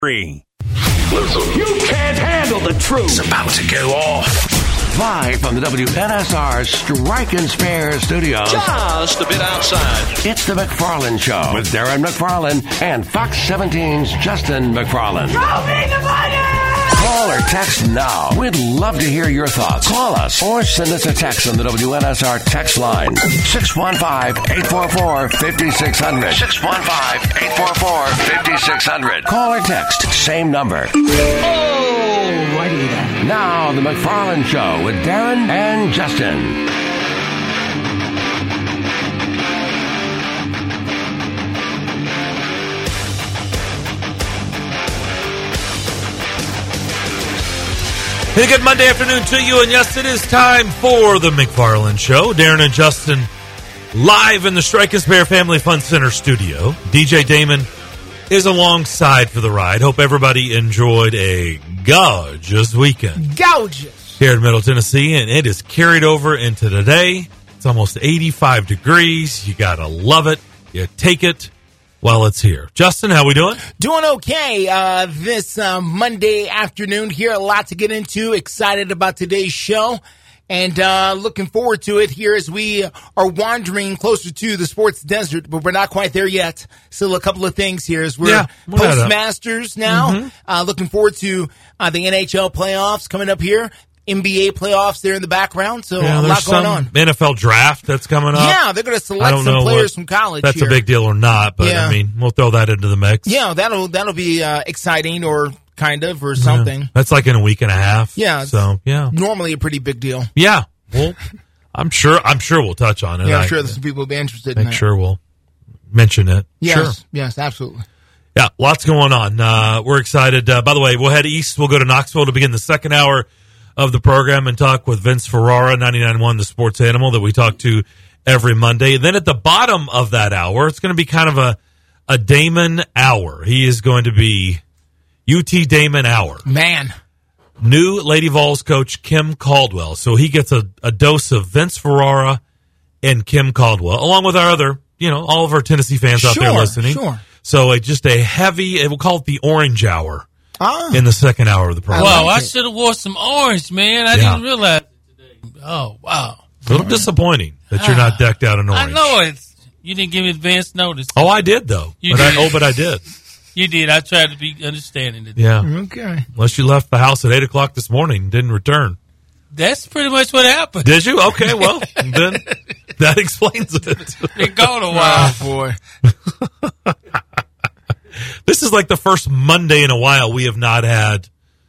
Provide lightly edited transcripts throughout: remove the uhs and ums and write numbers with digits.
Listen, you can't handle the truth. It's about to go off. Live from the WNSR Strike and Spare studios. Just a bit outside. It's the McFarland Show with Darren McFarland and Fox 17's Justin McFarland. Show me the money! Call or text now. We'd love to hear your thoughts. Call us or send us a text on the WNSR text line. 615-844-5600. 615-844-5600. Call or text. Same number. Oh, righty then. Now, the McFarland Show with Darren and Justin. Hey, good Monday afternoon to you, and yes, it is time for the McFarland Show. Darren and Justin live in the Strike and Spare Family Fun Center studio. DJ Damon is alongside for the ride. Hope everybody enjoyed a gorgeous weekend. Gorgeous. Here in Middle Tennessee, and it is carried over into today. It's almost 85 degrees. You got to love it. You take it while it's here. Justin, how we doing? Doing okay this Monday afternoon here. A lot to get into. Excited about today's show. And looking forward to it here as we are wandering closer to the sports desert, but we're not quite there yet. Still a couple of things here as we're Postmasters now. Mm-hmm. Looking forward to the NHL playoffs coming up here. NBA playoffs there in the background, so a lot going on. NFL draft that's coming up. Yeah, they're going to select some players from college. That's here. a big deal or not, but I mean, we'll throw that into the mix. Yeah, that'll be exciting or kind of or something. Yeah. That's like in a week and a half. Yeah, so normally a pretty big deal. Yeah, well, I'm sure we'll touch on it. Yeah, I'm sure there's some people will be interested in that. Make sure we'll mention it. Yes, sure. Yes, absolutely. Yeah, lots going on. We're excited. By the way, we'll head east. We'll go to Knoxville to begin the second hour of the program and talk with Vince Ferrara, 99.1 The Sports Animal, that we talk to every Monday. And then at the bottom of that hour, it's going to be kind of a Damon hour. He is going to be UT Damon hour. Man. New Lady Vols coach Kim Caldwell. So he gets a dose of Vince Ferrara and Kim Caldwell, along with our other, all of our Tennessee fans out there listening. Sure. So just a heavy, we'll call it the orange hour. In the second hour of the program. Wow, I should have wore some orange, man. I didn't realize it today. Oh, wow. A little disappointing that you're not decked out in orange. I know it. You didn't give me advance notice. Oh, I did, though. But I did. You did. I tried to be understanding today. Yeah. Okay. Unless you left the house at 8 o'clock this morning and didn't return. That's pretty much what happened. Did you? Okay, well, then that explains it. Been gone a while. Oh, boy. This is like the first Monday in a while we have not had,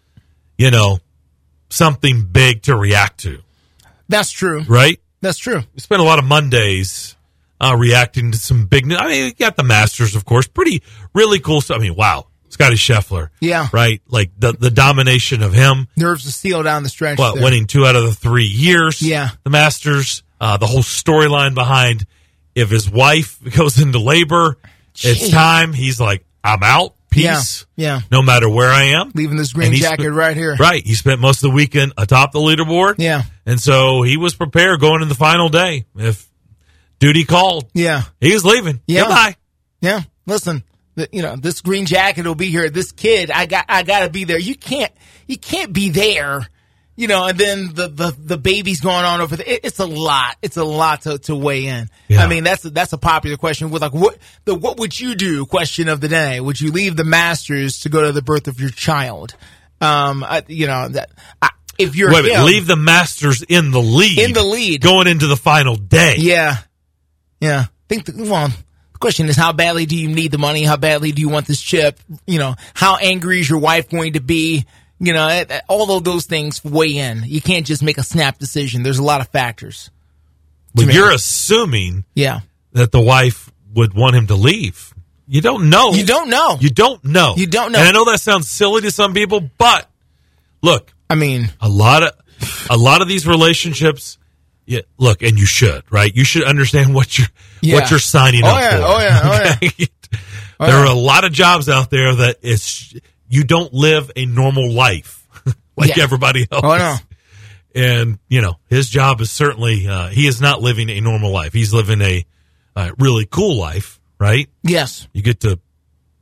something big to react to. That's true. Right? That's true. We spent a lot of Mondays reacting to some big news. I mean, you got the Masters, of course. Really cool stuff. I mean, wow. Scotty Scheffler. Yeah. Right? Like the domination of him. Nerves of steel down the stretch. Winning 2 out of the 3 years. Yeah. The Masters. The whole storyline behind if his wife goes into labor, it's time. He's like, I'm out. Peace. Yeah. No matter where I am. Leaving this green jacket right here. Right. He spent most of the weekend atop the leaderboard. Yeah. And so he was prepared going in the final day. If duty called. Yeah. He was leaving. Yeah. Goodbye. Yeah. Listen, this green jacket will be here. This kid, I got to be there. You can't be there. And then the baby's going on over there. It's a lot. It's a lot to weigh in. Yeah. I mean, that's a popular question with what would you do question of the day. Would you leave the Masters to go to the birth of your child? If you're leave the Masters in the lead. Going into the final day. Yeah. Yeah. The question is, how badly do you need the money? How badly do you want this chip? How angry is your wife going to be? All of those things weigh in. You can't just make a snap decision. There's a lot of factors. But you're assuming that the wife would want him to leave. You don't know. You don't know. And I know that sounds silly to some people, but look, I mean, a lot of these relationships, look, and you should, right? You should understand what you're signing up for. Oh yeah. There are a lot of jobs out there that you don't live a normal life like everybody else. Oh, no. And, his job is certainly, he is not living a normal life. He's living a really cool life, right? Yes. You get to,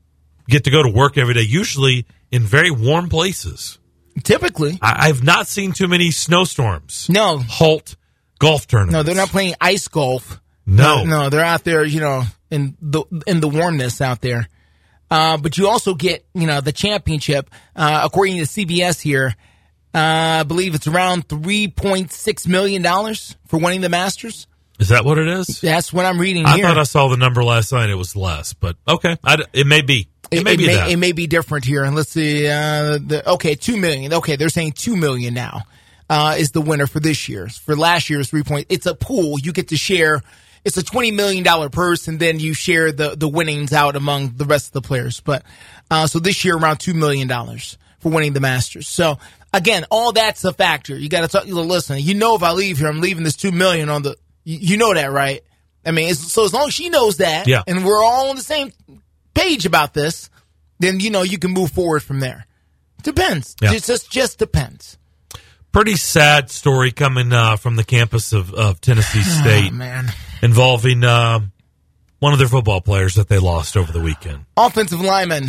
get to go to work every day, usually in very warm places. Typically. I've not seen too many snowstorms. No. Halt golf tournaments. No, they're not playing ice golf. No, they're out there, in the warmness out there. But you also get, the championship. According to CBS here, I believe it's around $3.6 million for winning the Masters. Is that what it is? That's what I'm reading here. I thought I saw the number last night. It was less, but okay. It may be. It may be different here. And let's see. $2 million. Okay, they're saying $2 million now is the winner for this year. For last year's 3 point. It's a pool. You get to share. It's a $20 million purse, and then you share the winnings out among the rest of the players. But so this year, around $2 million for winning the Masters. So again, all that's a factor. You got to talk. Listen. If I leave here, I'm leaving this $2 million on the. You know that, right? I mean, so as long as she knows that, yeah. And we're all on the same page about this, then you can move forward from there. Depends. Yeah. It just depends. Pretty sad story coming from the campus of Tennessee State, man, involving one of their football players that they lost over the weekend. Offensive lineman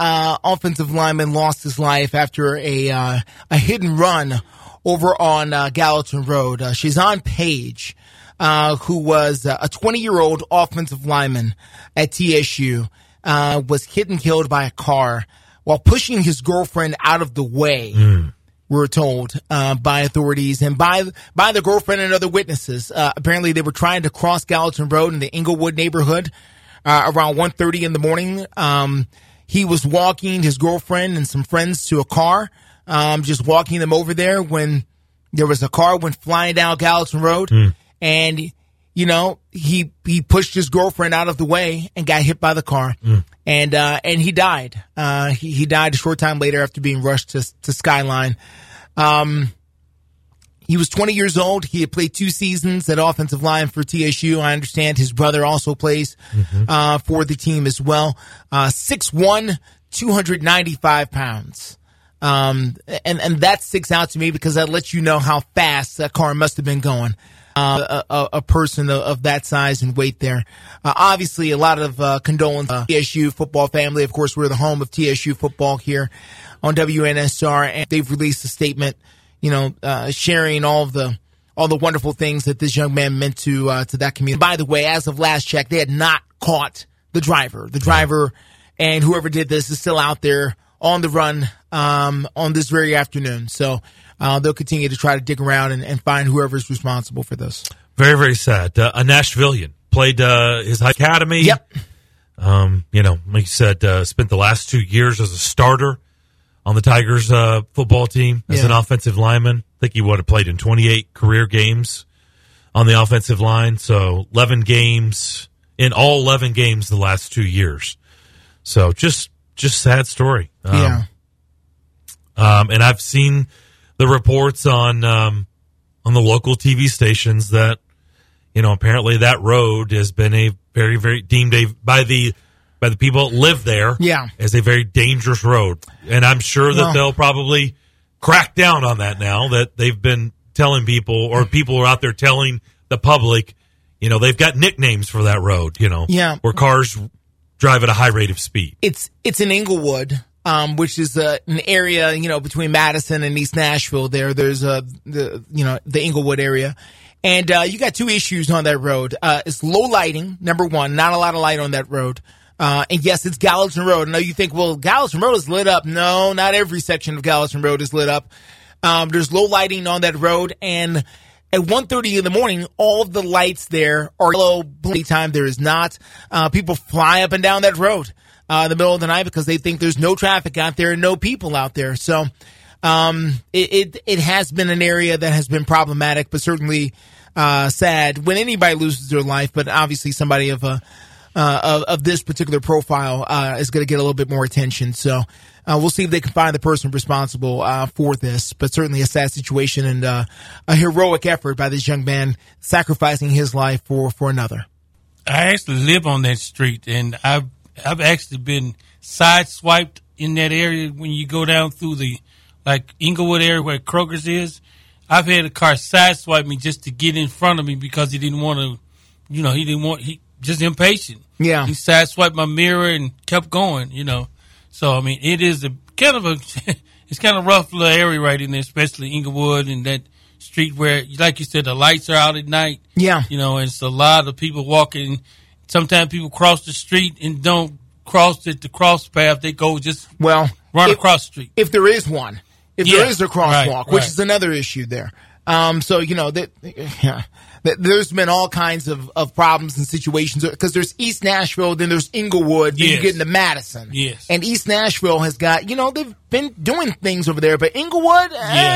lost his life after a hit and run over on Gallatin Road. Shazan Page, who was a 20-year-old offensive lineman at TSU, was hit and killed by a car while pushing his girlfriend out of the way. We're told by authorities and by the girlfriend and other witnesses. Apparently, they were trying to cross Gallatin Road in the Inglewood neighborhood around 1:30 in the morning. He was walking his girlfriend and some friends to a car, just walking them over there when there was a car went flying down Gallatin Road, and he pushed his girlfriend out of the way and got hit by the car, and he died. He died a short time later after being rushed to Skyline. He was 20 years old. He had played 2 seasons at offensive line for TSU. I understand his brother also plays for the team as well. 6'1", 295 pounds. And that sticks out to me because that lets you know how fast that car must have been going. A person of that size and weight there. Obviously, a lot of condolence to TSU football family. Of course, we're the home of TSU football here on WNSR, and they've released a statement, sharing all the wonderful things that this young man meant to that community. By the way, as of last check, they had not caught the driver. The driver and whoever did this is still out there on the run on this very afternoon. So they'll continue to try to dig around and find whoever's responsible for this. Very, very sad. A Nashvilleian played his high academy. Yep. Like you said, spent the last 2 years as a starter on the Tigers football team as an offensive lineman. I think he would have played in 28 career games on the offensive line. So 11 games in all 11 games the last 2 years. So just sad story. And I've seen the reports on the local TV stations that, apparently that road has been a very, very deemed by the people that live there as a very dangerous road. And I'm sure that they'll probably crack down on that now that they've been telling people, or people are out there telling the public, they've got nicknames for that road, where cars drive at a high rate of speed. It's in Inglewood. Which is an area, between Madison and East Nashville. There's the Inglewood area, and you got 2 issues on that road. It's low lighting, number one, not a lot of light on that road. And yes, it's Gallatin Road. I know you think, well, Gallatin Road is lit up. No, not every section of Gallatin Road is lit up. There's low lighting on that road, and at 1:30 in the morning, all of the lights there are yellow. Time there is not. People fly up and down that road in the middle of the night because they think there's no traffic out there and no people out there. So it has been an area that has been problematic, but certainly sad when anybody loses their life. But obviously somebody of this particular profile is going to get a little bit more attention. So we'll see if they can find the person responsible for this. But certainly a sad situation and a heroic effort by this young man sacrificing his life for another. I actually live on that street, and I've actually been sideswiped in that area when you go down through the Inglewood area where Kroger's is. I've had a car sideswipe me just to get in front of me because he didn't want to, he just impatient. Yeah. He sideswiped my mirror and kept going, So, I mean, it is it's kind of rough little area right in there, especially Inglewood and that street where, like you said, the lights are out at night. Yeah. You know, and it's a lot of people walking. Sometimes people cross the street and don't cross it, the cross path. They go just run across the street. If there is one. If there is a crosswalk, which is another issue there. So, you know, there's been all kinds of problems and situations because there's East Nashville, then there's Inglewood, then you get into Madison. Yes. And East Nashville has got, you know, they've been doing things over there, but Inglewood,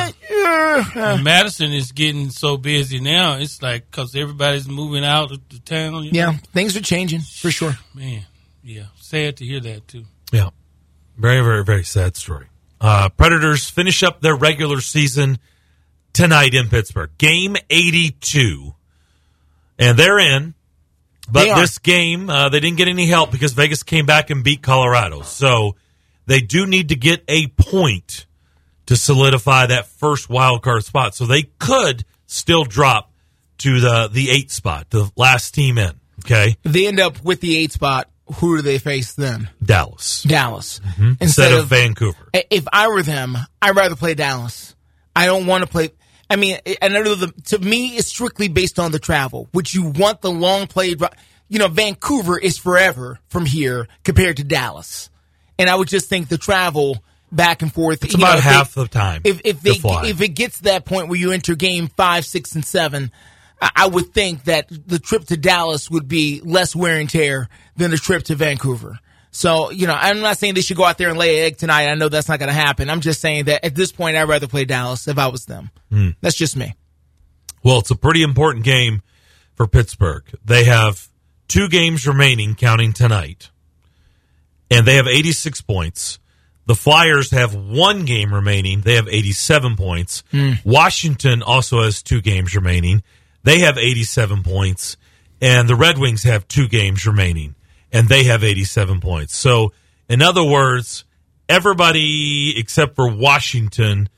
And Madison is getting so busy now. It's like because everybody's moving out of the town. You know? Things are changing for sure. Man, sad to hear that too. Yeah, very, very, very sad story. Predators finish up their regular season tonight in Pittsburgh. Game 82. And they're in. But this game, they didn't get any help because Vegas came back and beat Colorado. So they do need to get a point to solidify that first wild card spot. So they could still drop to the 8th spot, the last team in. Okay? If they end up with the 8th spot, who do they face then? Dallas. Mm-hmm. Instead of Vancouver. If I were them, I'd rather play Dallas. I don't want to play. I mean, to me, it's strictly based on the travel. Would you want the long play? You know, Vancouver is forever from here compared to Dallas. And I would just think the travel back and forth. It's about half the time. If it gets to that point where you enter game 5, 6, and 7, I would think that the trip to Dallas would be less wear and tear than the trip to Vancouver. So, you know, I'm not saying they should go out there and lay an egg tonight. I know that's not going to happen. I'm just saying that at this point, I'd rather play Dallas if I was them. That's just me. Well, it's a pretty important game for Pittsburgh. They have 2 games remaining, counting tonight, and they have 86 points. The Flyers have 1 game remaining. They have 87 points. Washington also has 2 games remaining. They have 87 points, and the Red Wings have 2 games remaining, and they have 87 points. So, in other words, everybody except for Washington,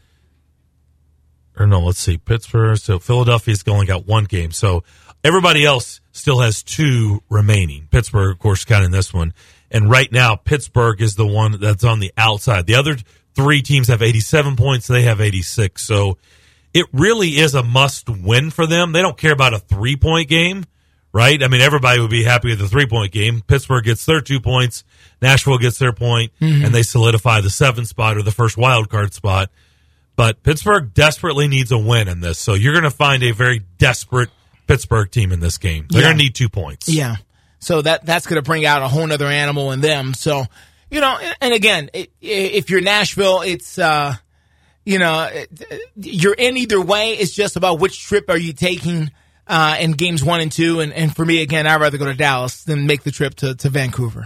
or no, let's see, Pittsburgh, so Philadelphia's only got 1 game. So, everybody else still has 2 remaining. Pittsburgh, of course, counting this one. And right now, Pittsburgh is the one that's on the outside. The other 3 teams have 87 points. They have 86. So, it really is a must-win for them. They don't care about a 3-point game, right? I mean, everybody would be happy with a 3-point game. Pittsburgh gets their 2 points. Nashville gets their point, and they solidify the 7th spot or the first wild card spot. But Pittsburgh desperately needs a win in this. So you're going to find a very desperate Pittsburgh team in this game. They're going to need 2 points. Yeah. So that's going to bring out a whole other animal in them. So, you know, and again, if you're Nashville, it's... you know, you're in either way. It's just about which trip are you taking in games 1 and 2. And for me, again, I'd rather go to Dallas than make the trip to Vancouver.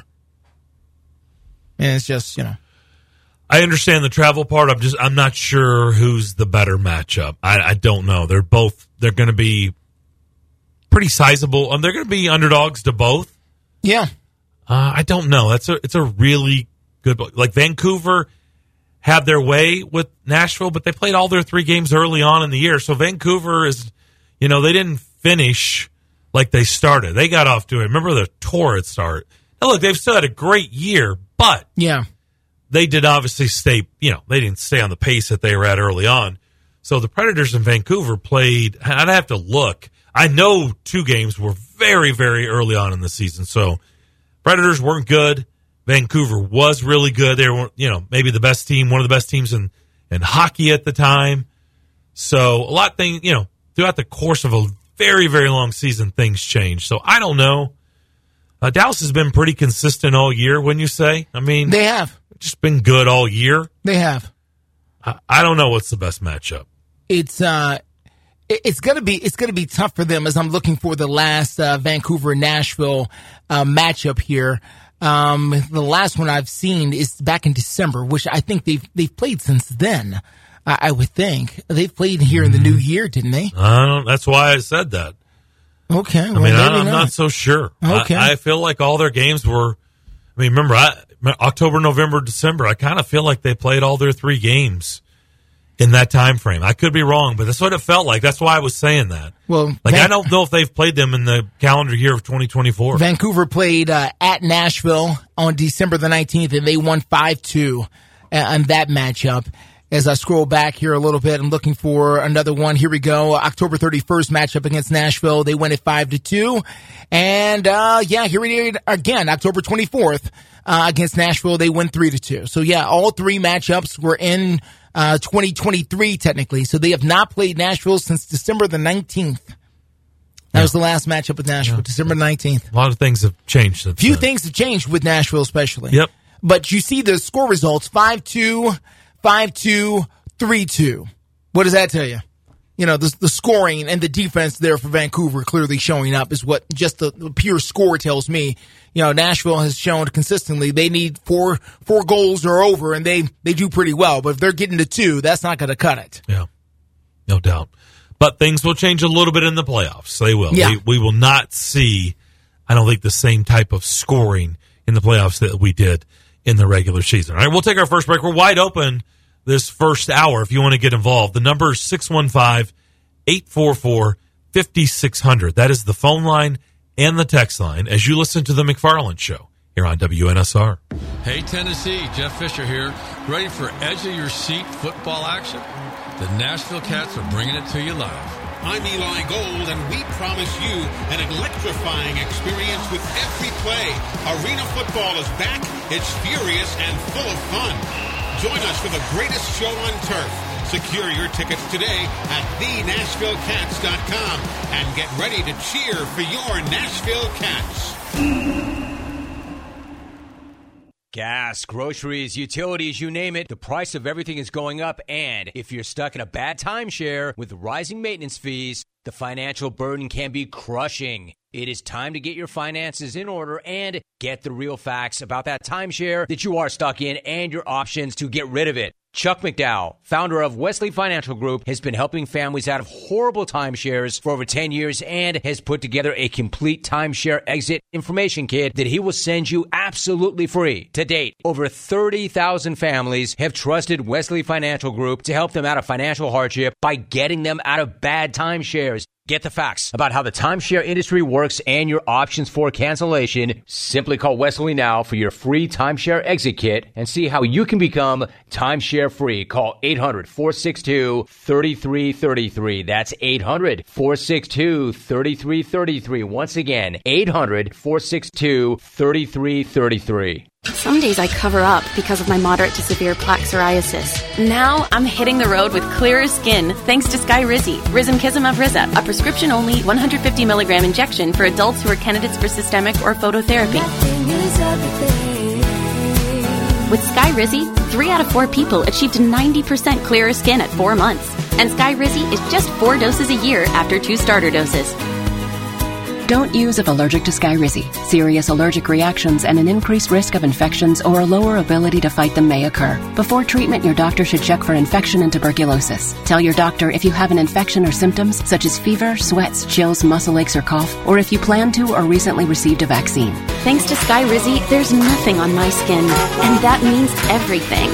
And it's just, you know. I understand the travel part. I'm not sure who's the better matchup. I don't know. They're going to be pretty sizable. They're going to be underdogs to both. Yeah. I don't know. It's a really good, like Vancouver had their way with Nashville, but they played all their 3 games early on in the year. So Vancouver is, you know, they didn't finish like they started. They got off to remember the torrid start. Now look, they've still had a great year, but they did obviously they didn't stay on the pace that they were at early on. So the Predators in Vancouver played, I'd have to look. I know 2 games were very, very early on in the season. So Predators weren't good. Vancouver was really good. They were, you know, maybe the best team, one of the best teams in hockey at the time. So a lot of things, you know, throughout the course of a very, very long season, things change. So I don't know. Dallas has been pretty consistent all year, wouldn't you say? I mean, they have just been good all year. They have. I don't know what's the best matchup. It's gonna be tough for them as I'm looking for the last Vancouver-Nashville matchup here. The last one I've seen is back in December, which I think they've played since then. I would think they've played here in the new year, didn't they? That's why I said that. Okay. Well, I'm not so sure. Okay. I feel like all their games were. I mean, remember October, November, December. I kind of feel like they played all their 3 games in that time frame. I could be wrong, but that's what it felt like. That's why I was saying that. Well, I don't know if they've played them in the calendar year of 2024. Vancouver played at Nashville on December the 19th, and they won 5-2 on that matchup. As I scroll back here a little bit, I'm looking for another one. Here we go. October 31st matchup against Nashville. They win it 5-2. And, here we are again, October 24th, against Nashville. They win 3-2. So all three matchups were in, 2023 technically. So they have not played Nashville since December the 19th. That was the last matchup with Nashville, December 19th. A lot of things have changed since Few then. things have changed with Nashville especially. Yep. But you see the score results, 5-2, 5-2, 3-2. What does that tell you? You know, the scoring and the defense there for Vancouver clearly showing up is what just the pure score tells me. You know, Nashville has shown consistently they need four goals or over, and they do pretty well. But if they're getting to 2, that's not going to cut it. Yeah, no doubt. But things will change a little bit in the playoffs. They will. Yeah. We will not see, I don't think, the same type of scoring in the playoffs that we did in the regular season. All right, we'll take our first break. We're wide open this first hour if you want to get involved. The number is 615-844-5600. That is the phone line and the text line as you listen to the McFarland Show here on WNSR. Hey, Tennessee, Jeff Fisher here. Ready for edge-of-your-seat football action? The Nashville Cats are bringing it to you live. I'm Eli Gold, and we promise you an electrifying experience with every play. Arena football is back. It's furious and full of fun. Join us for the greatest show on turf. Secure your tickets today at thenashvillecats.com and get ready to cheer for your Nashville Cats. Gas, groceries, utilities, you name it, the price of everything is going up. And if you're stuck in a bad timeshare with rising maintenance fees, the financial burden can be crushing. It is time to get your finances in order and get the real facts about that timeshare that you are stuck in and your options to get rid of it. Chuck McDowell, founder of Wesley Financial Group, has been helping families out of horrible timeshares for over 10 years and has put together a complete timeshare exit information kit that he will send you absolutely free. To date, over 30,000 families have trusted Wesley Financial Group to help them out of financial hardship by getting them out of bad timeshares. Get the facts about how the timeshare industry works and your options for cancellation. Simply call Wesley now for your free timeshare exit kit and see how you can become timeshare free. Call 800-462-3333. That's 800-462-3333. Once again, 800-462-3333. Some days I cover up because of my moderate to severe plaque psoriasis. Now I'm hitting the road with clearer skin thanks to Skyrizi, Risankizumab Riza, a prescription-only 150 milligram injection for adults who are candidates for systemic or phototherapy. With Skyrizi, 3 out of 4 people achieved 90% clearer skin at 4 months. And Skyrizi is just 4 doses a year after 2 starter doses. Don't use if allergic to Skyrizi. Serious allergic reactions and an increased risk of infections or a lower ability to fight them may occur. Before treatment, your doctor should check for infection and tuberculosis. Tell your doctor if you have an infection or symptoms such as fever, sweats, chills, muscle aches, or cough, or if you plan to or recently received a vaccine. Thanks to Skyrizi, there's nothing on my skin, and that means everything.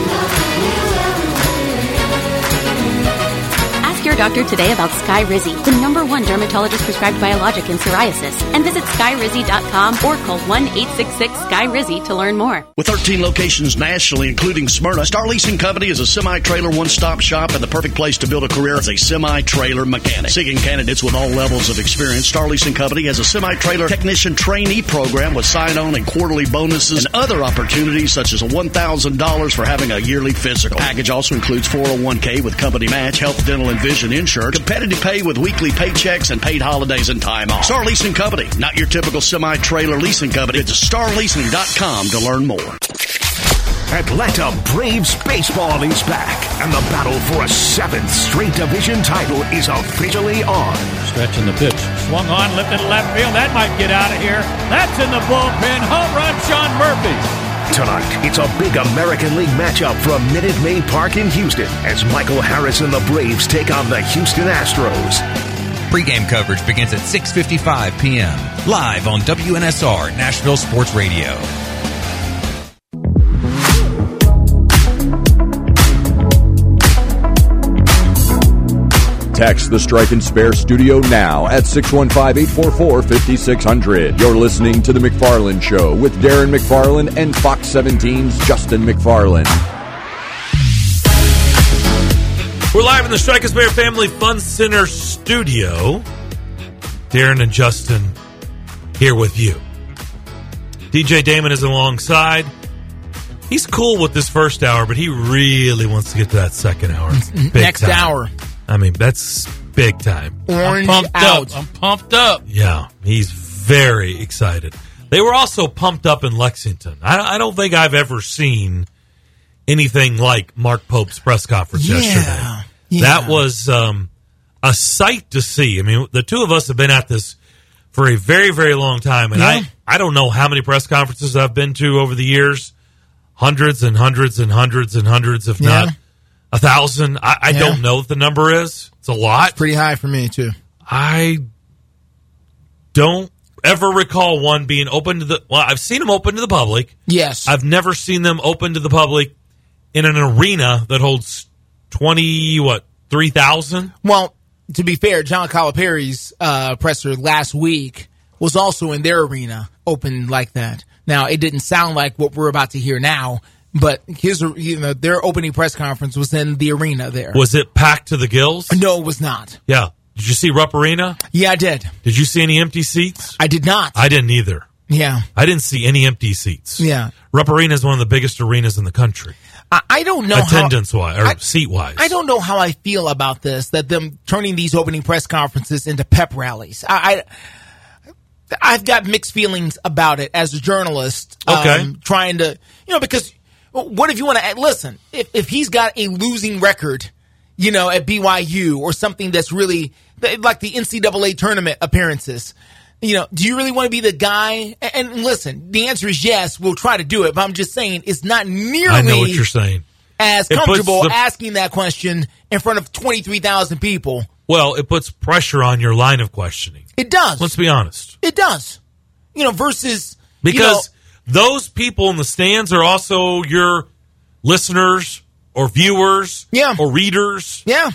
Your doctor today about Skyrizi, the #1 dermatologist prescribed biologic in psoriasis, and visit skyrizi.com or call 1-866-SKY-RIZZI to learn more. With 13 locations nationally, including Smyrna, Star Leasing Company is a semi-trailer one-stop shop and the perfect place to build a career as a semi-trailer mechanic. Seeking candidates with all levels of experience, Star Leasing Company has a semi-trailer technician trainee program with sign-on and quarterly bonuses and other opportunities such as $1,000 for having a yearly physical. Package also includes 401k with company match, health, dental, and vision insurance, competitive pay with weekly paychecks and paid holidays and time off. Star Leasing Company, not your typical semi-trailer leasing company. It's starleasing.com to learn more. Atlanta Braves baseball is back, and the battle for a 7th straight division title is officially on. Stretching the pitch. Swung on, lifted left field. That might get out of here. That's in the bullpen. Home run, Sean Murphy. Tonight, it's a big American League matchup from Minute Maid Park in Houston as Michael Harris and the Braves take on the Houston Astros. Pre-game coverage begins at 6:55 p.m. live on WNSR Nashville Sports Radio. Text the Strike and Spare studio now at 615-844-5600. You're listening to The McFarland Show with Darren McFarland and Fox 17's Justin McFarland. We're live in the Strike and Spare Family Fun Center studio. Darren and Justin here with you. DJ Damon is alongside. He's cool with this first hour, but he really wants to get to that second hour. Next hour. I mean, that's big time. Orange I'm pumped out. up. I'm pumped up. Yeah, he's very excited. They were also pumped up in Lexington. I don't think I've ever seen anything like Mark Pope's press conference yesterday. Yeah. That was a sight to see. I mean, the two of us have been at this for a very, very long time, and I don't know how many press conferences I've been to over the years. Hundreds and hundreds and hundreds and hundreds, if not 1,000. I don't know what the number is. It's a lot. It's pretty high for me, too. I don't ever recall one being open to the... Well, I've seen them open to the public. Yes. I've never seen them open to the public in an arena that holds 3,000? Well, to be fair, John Calipari's presser last week was also in their arena, open like that. Now, it didn't sound like what we're about to hear now, but their opening press conference was in the arena there. Was it packed to the gills? No, it was not. Yeah. Did you see Rupp Arena? Yeah, I did. Did you see any empty seats? I did not. I didn't either. Yeah. I didn't see any empty seats. Yeah. Rupp Arena is one of the biggest arenas in the country. I don't know attendance-wise or seat-wise. I don't know how I feel about this, that them turning these opening press conferences into pep rallies. I've got mixed feelings about it as a journalist. Okay. Trying to, because what if you want to listen? If he's got a losing record, at BYU or something that's really like the NCAA tournament appearances, do you really want to be the guy? And listen, the answer is yes. We'll try to do it, but I'm just saying it's not nearly. I know what you're saying. As comfortable asking that question in front of 23,000 people. Well, it puts pressure on your line of questioning. It does. Let's be honest. It does. Versus... Because those people in the stands are also your listeners or viewers or readers. Yeah.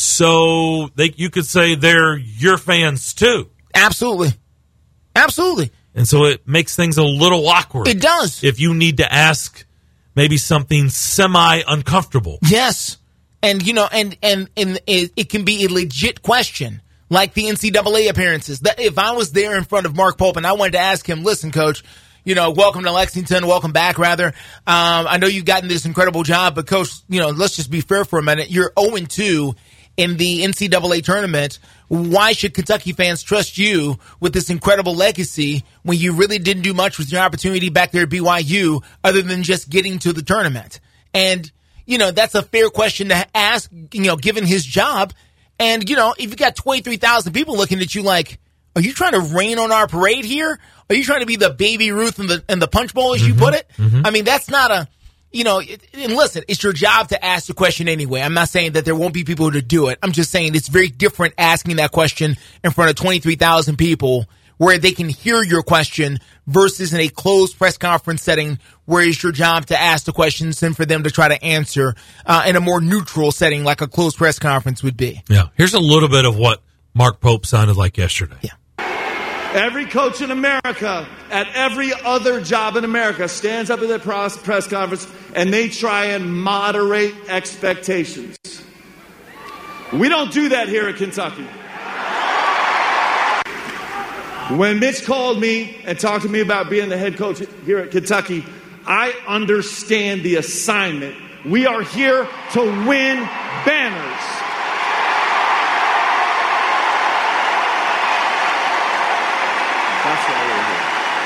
So you could say they're your fans too. Absolutely. Absolutely. And so it makes things a little awkward. It does. If you need to ask maybe something semi-uncomfortable. Yes. And, and it can be a legit question, like the NCAA appearances. That if I was there in front of Mark Pope and I wanted to ask him, listen, Coach, welcome to Lexington, welcome back, rather. I know you've gotten this incredible job, but, Coach, let's just be fair for a minute. You're 0-2 in the NCAA tournament. Why should Kentucky fans trust you with this incredible legacy when you really didn't do much with your opportunity back there at BYU other than just getting to the tournament? And that's a fair question to ask, given his job. And, if you got 23,000 people looking at you like, are you trying to rain on our parade here? Are you trying to be the Baby Ruth and the punch bowl, as you put it? I mean, that's not a, and listen, it's your job to ask the question anyway. I'm not saying that there won't be people to do it. I'm just saying it's very different asking that question in front of 23,000 people where they can hear your question versus in a closed press conference setting where it's your job to ask the questions and for them to try to answer in a more neutral setting like a closed press conference would be. Yeah. Here's a little bit of what Mark Pope sounded like yesterday. Yeah. Every coach in America, at every other job in America, stands up at that press conference and they try and moderate expectations. We don't do that here at Kentucky. When Mitch called me and talked to me about being the head coach here at Kentucky, I understand the assignment. We are here to win banners. That's why we're here.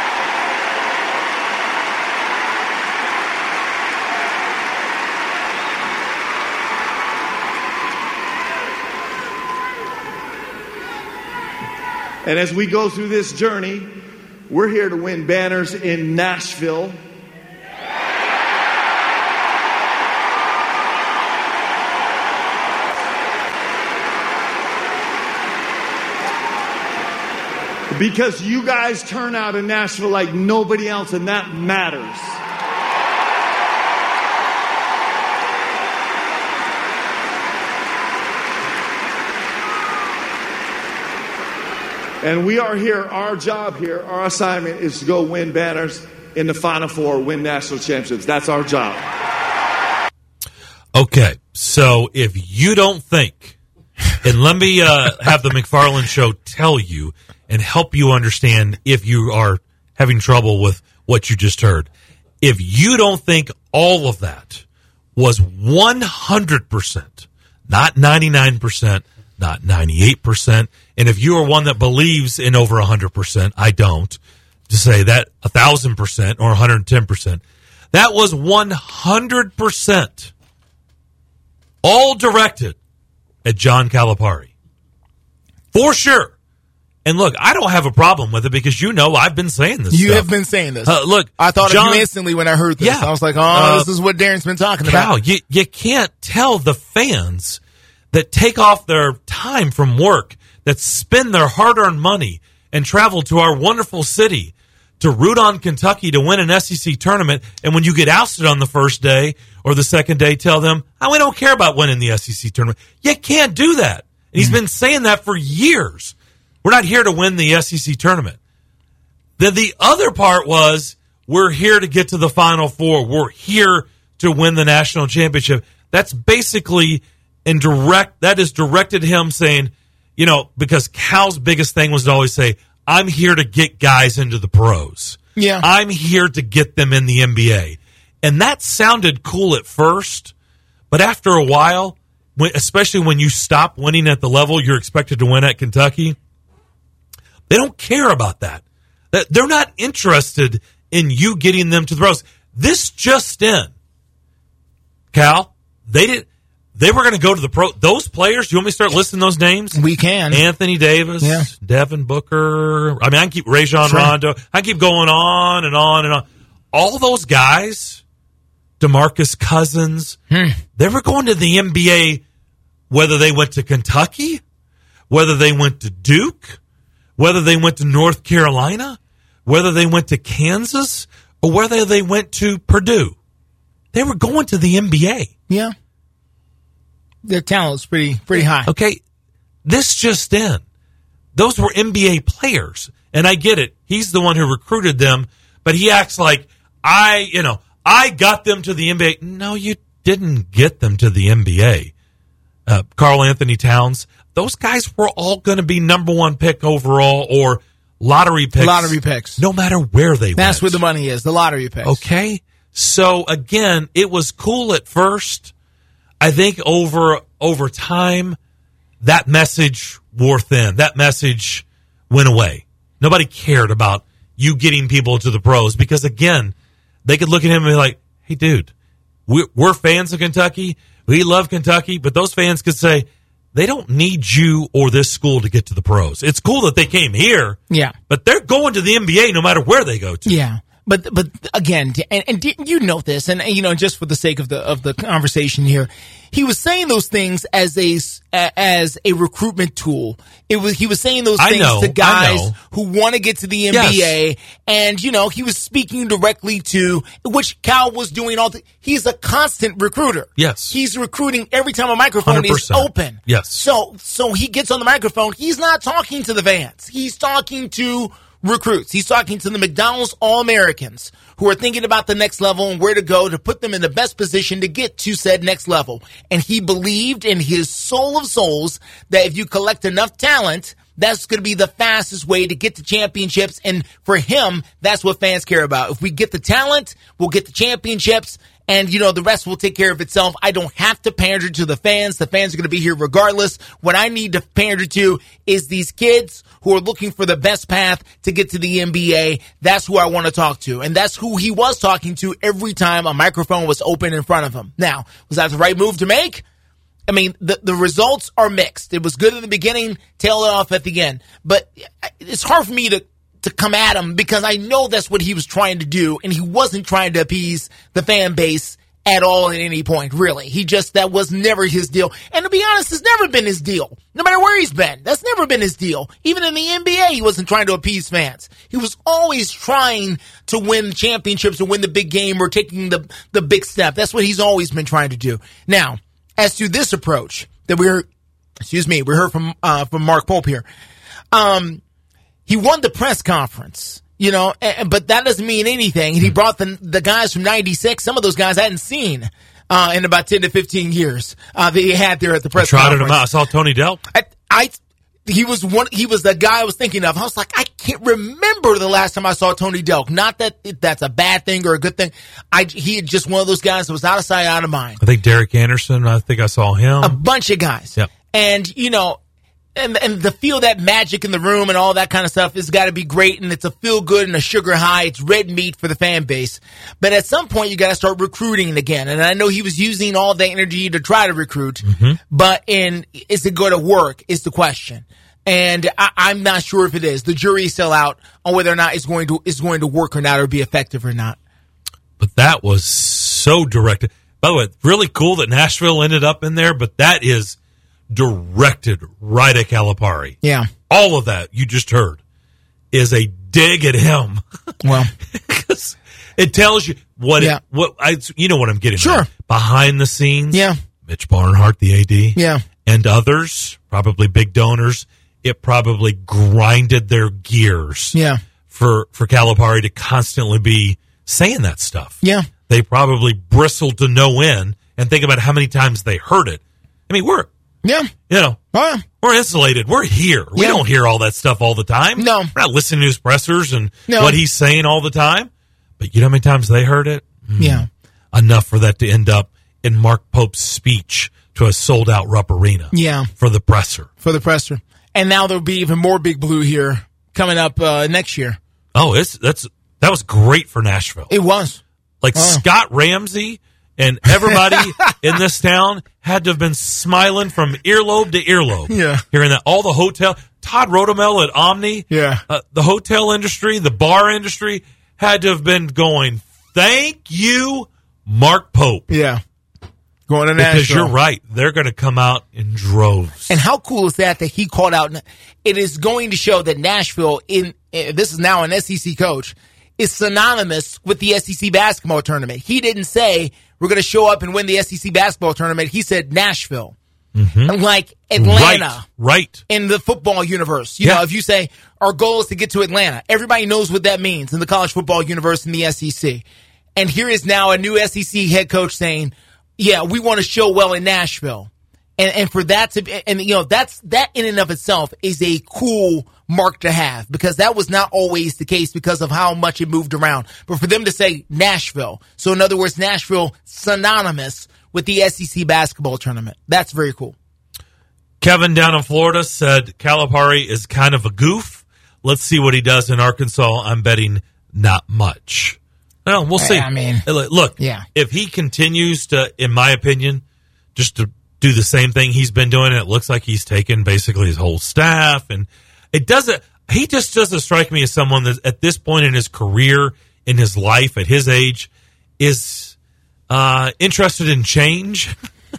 And as we go through this journey, we're here to win banners in Nashville. Because you guys turn out in Nashville like nobody else, and that matters. And we are here, our job here, our assignment is to go win banners in the Final Four, win national championships. That's our job. Okay, so if you don't think, and let me have the McFarland Show tell you and help you understand if you are having trouble with what you just heard. If you don't think all of that was 100%, not 99%, not 98%, and if you are one that believes in over 100%, I don't, to say that 1,000% or 110%, that was 100% all directed at John Calipari. For sure. And look, I don't have a problem with it because I've been saying this You stuff. have been saying this. Look, I thought John, of you instantly when I heard this. Yeah, I was like, this is what Darren's been talking Cal, about. you can't tell the fans that take off their time from work, that spend their hard-earned money and travel to our wonderful city to root on Kentucky to win an SEC tournament, and when you get ousted on the first day or the second day, tell them, we don't care about winning the SEC tournament. You can't do that. And he's been saying that for years. We're not here to win the SEC tournament. Then the other part was, we're here to get to the Final Four. We're here to win the national championship. That's basically that is directed him saying, because Cal's biggest thing was to always say, I'm here to get guys into the pros. Yeah. I'm here to get them in the NBA. And that sounded cool at first, but after a while, especially when you stop winning at the level you're expected to win at Kentucky, they don't care about that. They're not interested in you getting them to the pros. This just in, Cal, they were going to go to the pro. Those players, do you want me to start listing those names? We can. Anthony Davis, Devin Booker. I can keep Rajon Rondo. I can keep going on and on and on. All those guys, DeMarcus Cousins, they were going to the NBA, whether they went to Kentucky, whether they went to Duke, whether they went to North Carolina, whether they went to Kansas, or whether they went to Purdue. They were going to the NBA. Yeah. Their talent's pretty high. Okay. This just in. Those were NBA players. And I get it. He's the one who recruited them, but he acts like, I got them to the NBA. No, you didn't get them to the NBA. Karl Anthony Towns, those guys were all going to be number one pick overall or lottery picks. Lottery picks. No matter where they went. That's where the money is, the lottery picks. Okay. So, again, it was cool at first. I think over time, that message wore thin. That message went away. Nobody cared about you getting people to the pros because, again, they could look at him and be like, hey, dude, we're fans of Kentucky. We love Kentucky. But those fans could say, they don't need you or this school to get to the pros. It's cool that they came here. Yeah. But they're going to the NBA no matter where they go to. Yeah. But again, and you know this, and just for the sake of the conversation here, he was saying those things as a recruitment tool. He was saying those things to guys who want to get to the NBA, and he was speaking directly to which Cal was doing he's a constant recruiter. Yes, he's recruiting every time a microphone 100%. Is open. Yes, so he gets on the microphone. He's not talking to the fans. He's talking to recruits. He's talking to the McDonald's All-Americans who are thinking about the next level and where to go to put them in the best position to get to said next level. And he believed in his soul of souls that if you collect enough talent, that's going to be the fastest way to get to championships. And for him, that's what fans care about. If we get the talent, we'll get the championships. And, the rest will take care of itself. I don't have to pander to the fans. The fans are going to be here regardless. What I need to pander to is these kids who are looking for the best path to get to the NBA. That's who I want to talk to. And that's who he was talking to every time a microphone was open in front of him. Now, was that the right move to make? I mean, the results are mixed. It was good in the beginning, tailed off at the end. But it's hard for me to come at him because I know that's what he was trying to do, and he wasn't trying to appease the fan base at all at any point, really. That was never his deal. And to be honest, it's never been his deal. No matter where he's been, that's never been his deal. Even in the NBA, he wasn't trying to appease fans. He was always trying to win championships or win the big game or taking the big step. That's what he's always been trying to do. Now, as to this approach that we heard from Mark Pope here, he won the press conference, but that doesn't mean anything. And he brought the guys from 96. Some of those guys I hadn't seen in about 10 to 15 years that he had there at the press conference. Trotted him out. I saw Tony Delk. He was the guy I was thinking of. I was like, I can't remember the last time I saw Tony Delk. Not that that's a bad thing or a good thing. He had just one of those guys that was out of sight, out of mind. I think Derek Anderson, I think I saw him. A bunch of guys. Yep. And, and to feel that magic in the room and all that kind of stuff has got to be great. And it's a feel good and a sugar high. It's red meat for the fan base. But at some point, you got to start recruiting again. And I know he was using all the energy to try to recruit. But is it going to work is the question. And I'm not sure if it is. The jury is still out on whether or not it's going to work or not or be effective or not. But that was so directed. By the way, really cool that Nashville ended up in there, but that is directed right at Calipari. Yeah. All of that you just heard is a dig at him. Well, it tells you what you know what I'm getting at. Behind the scenes. Yeah. Mitch Barnhart, the AD. Yeah. And others, probably big donors. It probably grinded their gears. Yeah. For Calipari to constantly be saying that stuff. Yeah. They probably bristled to no end, and think about how many times they heard it. I mean, we're insulated. We're here. We don't hear all that stuff all the time. No. We're not listening to his pressers and what he's saying all the time. But you know how many times they heard it? Yeah. Enough for that to end up in Mark Pope's speech to a sold-out Rupp Arena. Yeah. For the presser. And now there'll be even more Big Blue here coming up next year. Oh, that was great for Nashville. It was. Scott Ramsey and everybody in this town had to have been smiling from earlobe to earlobe. Yeah. Hearing that all the hotel, Todd Rodemel at Omni, the hotel industry, the bar industry had to have been going, thank you, Mark Pope. Yeah. Going to Nashville. Because you're right. They're going to come out in droves. And how cool is that he called out? It is going to show that Nashville, this is now an SEC coach, is synonymous with the SEC basketball tournament. He didn't say, we're going to show up and win the SEC basketball tournament. He said Nashville. Like Atlanta. Right. In the football universe. You know, if you say, our goal is to get to Atlanta, everybody knows what that means in the college football universe in the SEC. And here is now a new SEC head coach saying, yeah, we want to show well in Nashville. And for that to be, and that in and of itself is a cool mark to have, because that was not always the case because of how much it moved around. But for them to say Nashville, so in other words, Nashville synonymous with the SEC basketball tournament, that's very cool. Kevin down in Florida said Calipari is kind of a goof. Let's see what he does in Arkansas. I'm betting not much. Well, we'll see. I mean, look, if he continues to, in my opinion, just to do the same thing he's been doing, and it looks like he's taken basically his whole staff, and he just doesn't strike me as someone that at this point in his career, in his life, at his age, is interested in change.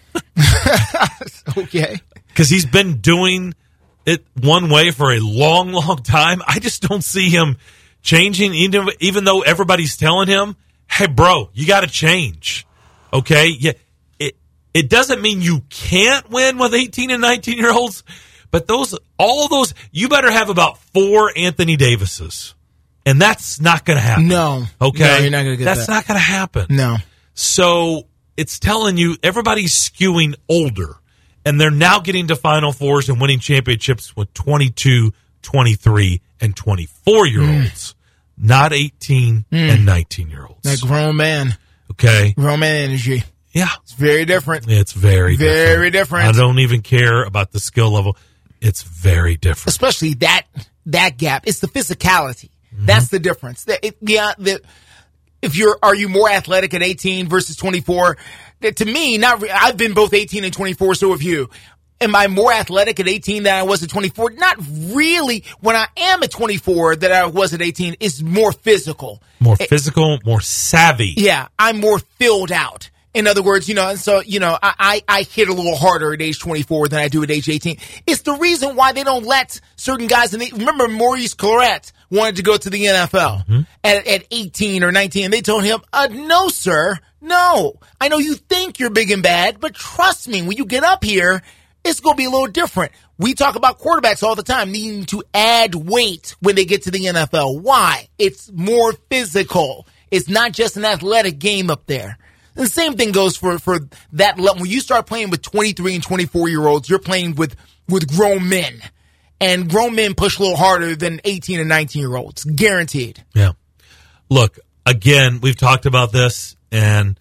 Okay. Because he's been doing it one way for a long, long time. I just don't see him changing, even though everybody's telling him, hey, bro, you got to change. Okay? Yeah. It doesn't mean you can't win with 18 and 19-year-olds, but all of those, you better have about 4 Anthony Davises. And that's not going to happen. No. Okay? No, you're not going to get that. That's not going to happen. No. So it's telling you everybody's skewing older, and they're now getting to Final Fours and winning championships with 22, 23, and 24-year-olds, not 18 and 19-year-olds. That grown man. Okay? Grown man energy. Yeah. It's very different. It's very different. I don't even care about the skill level. It's very different. Especially that gap. It's the physicality. Mm-hmm. That's the difference. Are you more athletic at 18 versus 24? To me, I've been both 18 and 24, so have you. Am I more athletic at 18 than I was at 24? Not really. When I am at 24 than I was at 18, it's more physical. More physical, more savvy. Yeah, I'm more filled out. In other words, I hit a little harder at age 24 than I do at age 18. It's the reason why they don't let certain guys remember Maurice Clarett wanted to go to the NFL at 18 or 19, and they told him, no, sir, no. I know you think you're big and bad, but trust me, when you get up here, it's going to be a little different. We talk about quarterbacks all the time needing to add weight when they get to the NFL. Why? It's more physical. It's not just an athletic game up there. And the same thing goes for that level. When you start playing with 23 and 24-year-olds, you're playing with grown men. And grown men push a little harder than 18 and 19-year-olds. Guaranteed. Yeah. Look, again, we've talked about this, and